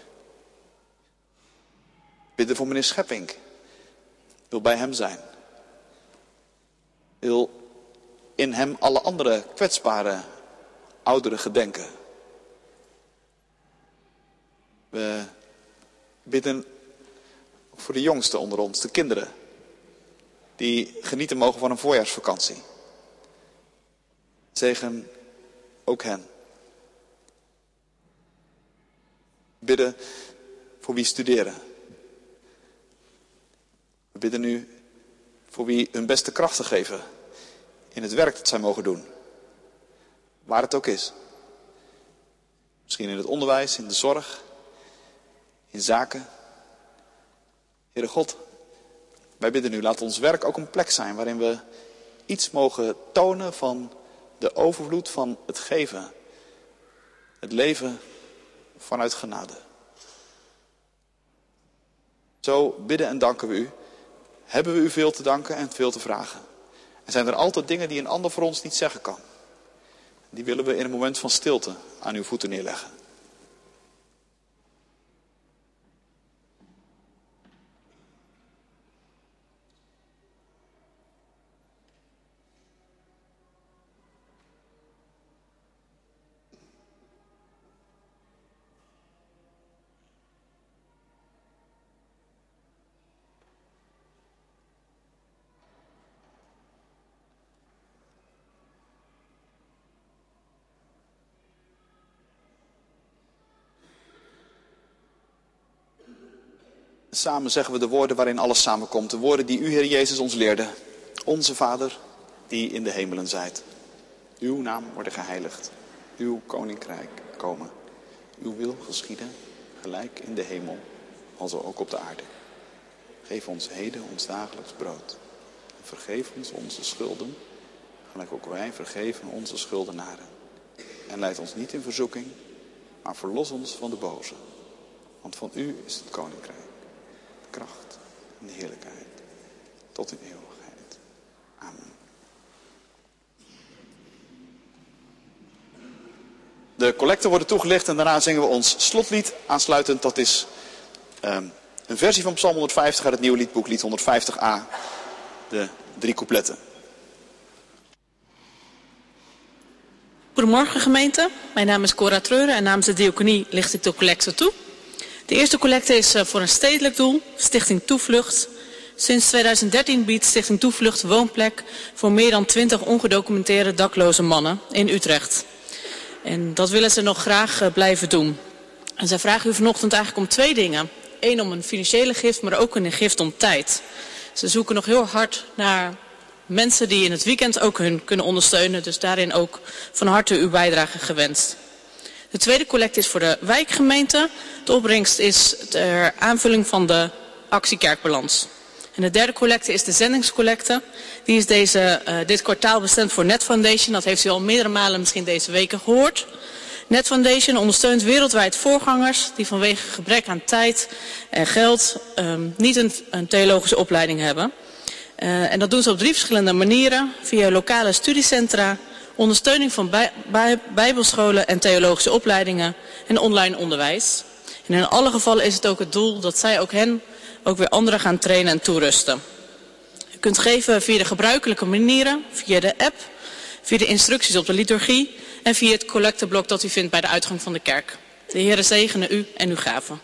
We bidden voor meneer Schepping. Wil bij hem zijn. Wil in hem alle andere kwetsbare ouderen gedenken. We bidden voor de jongsten onder ons, de kinderen. Die genieten mogen van een voorjaarsvakantie. Zegen ook hen. Bidden voor wie studeren. We bidden nu voor wie hun beste krachten geven in het werk dat zij mogen doen. Waar het ook is. Misschien in het onderwijs, in de zorg, in zaken. Heere God, wij bidden u, laat ons werk ook een plek zijn waarin we iets mogen tonen van de overvloed van het geven. Het leven vanuit genade. Zo bidden en danken we u. Hebben we u veel te danken en veel te vragen. En zijn er altijd dingen die een ander voor ons niet zeggen kan. Die willen we in een moment van stilte aan uw voeten neerleggen. Samen zeggen we de woorden waarin alles samenkomt. De woorden die u, Heer Jezus, ons leerde. Onze Vader, die in de hemelen zijt. Uw naam worden geheiligd. Uw koninkrijk komen. Uw wil geschieden, gelijk in de hemel, alzo ook op de aarde. Geef ons heden ons dagelijks brood. En vergeef ons onze schulden, gelijk ook wij vergeven onze schuldenaren. En leid ons niet in verzoeking, maar verlos ons van de boze. Want van u is het koninkrijk. Kracht en de heerlijkheid tot in eeuwigheid. Amen. De collecten worden toegelicht en daarna zingen we ons slotlied aansluitend. Dat is een versie van Psalm 150 uit het nieuwe liedboek, lied 150a. De 3 coupletten. Goedemorgen gemeente, mijn naam is Cora Treuren en namens de diaconie licht ik de collecte toe. De eerste collecte is voor een stedelijk doel, Stichting Toevlucht. Sinds 2013 biedt Stichting Toevlucht woonplek voor meer dan 20 ongedocumenteerde dakloze mannen in Utrecht. En dat willen ze nog graag blijven doen. En zij vragen u vanochtend eigenlijk om 2 dingen. 1 om een financiële gift, maar ook een gift om tijd. Ze zoeken nog heel hard naar mensen die in het weekend ook hun kunnen ondersteunen. Dus daarin ook van harte uw bijdrage gewenst. De tweede collecte is voor de wijkgemeente. De opbrengst is ter aanvulling van de actie Kerkbalans. En de derde collecte is de zendingscollecte. Die is dit kwartaal bestemd voor Net Foundation. Dat heeft u al meerdere malen misschien deze weken gehoord. Net Foundation ondersteunt wereldwijd voorgangers die vanwege gebrek aan tijd en geld niet een theologische opleiding hebben. En dat doen ze op 3 verschillende manieren. Via lokale studiecentra, ondersteuning van bijbelscholen en theologische opleidingen en online onderwijs. En in alle gevallen is het ook het doel dat zij ook hen ook weer anderen gaan trainen en toerusten. U kunt geven via de gebruikelijke manieren, via de app, via de instructies op de liturgie en via het collecteblok dat u vindt bij de uitgang van de kerk. De Heere zegene u en uw gaven.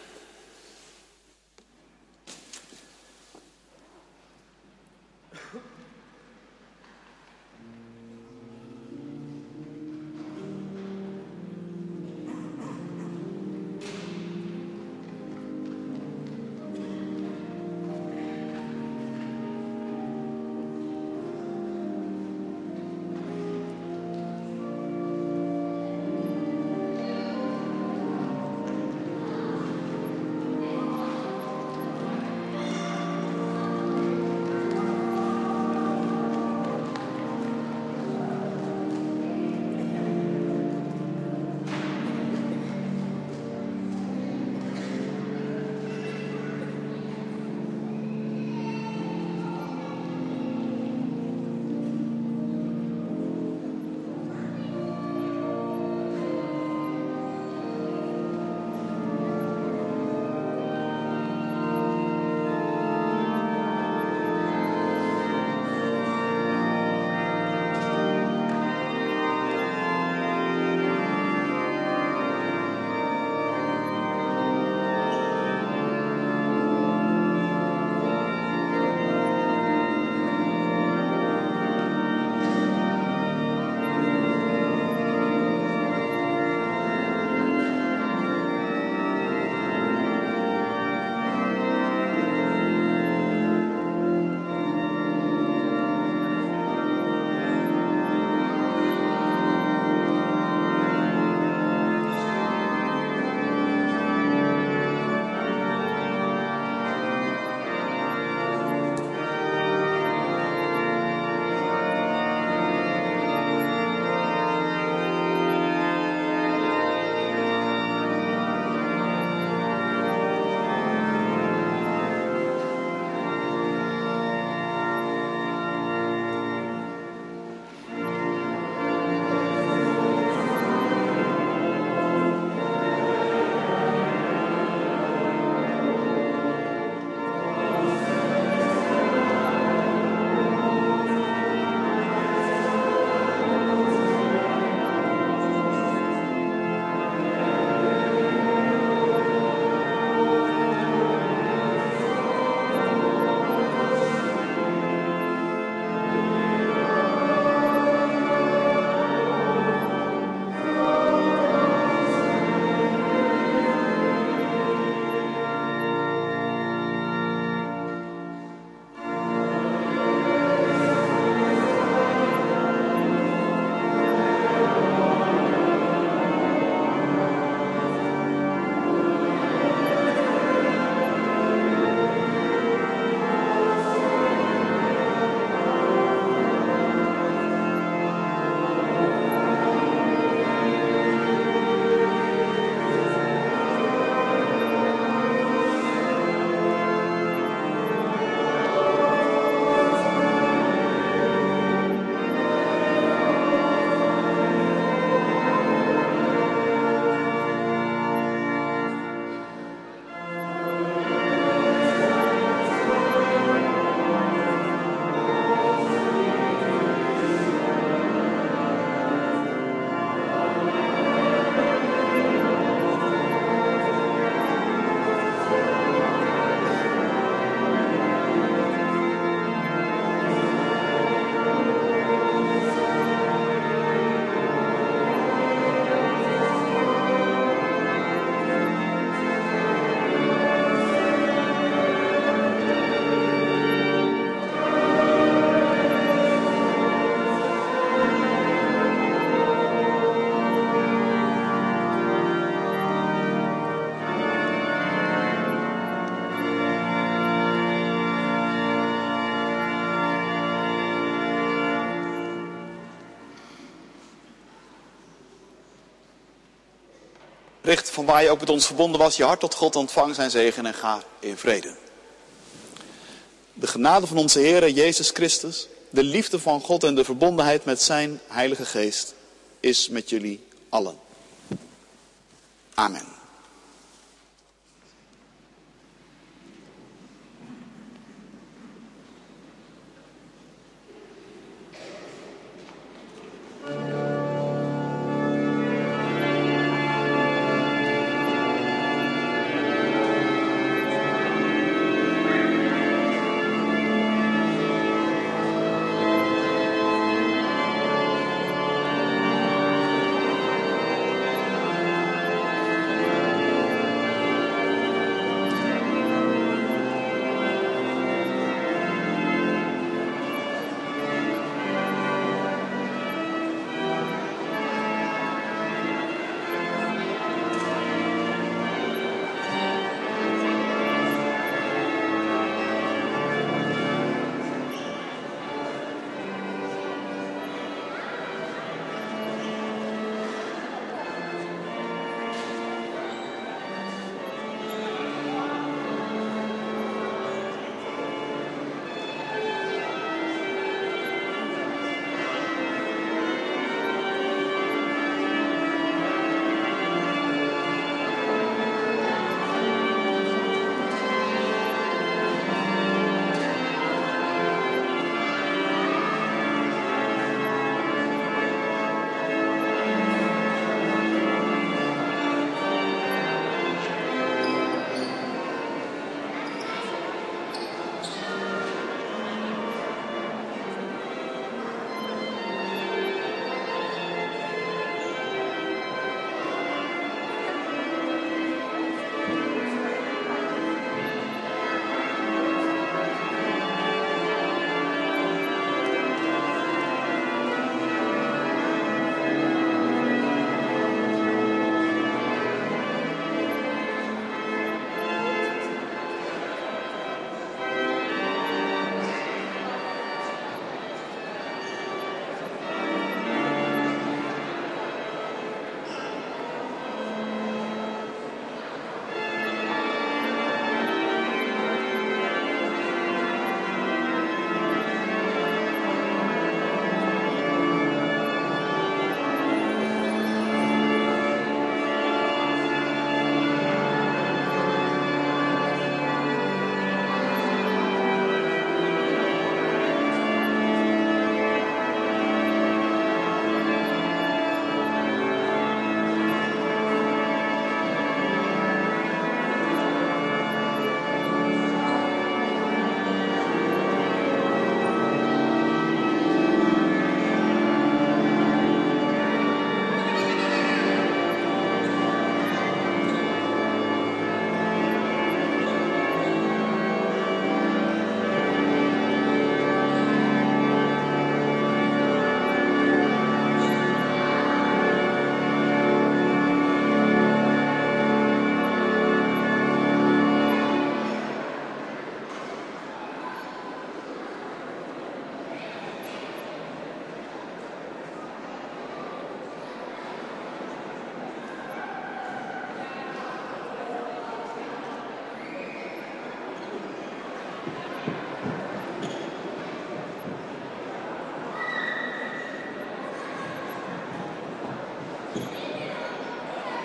Richt van waar je ook met ons verbonden was je hart tot God, ontvang zijn zegen en ga in vrede. De genade van onze Heer Jezus Christus, de liefde van God en de verbondenheid met zijn Heilige Geest is met jullie allen. Amen.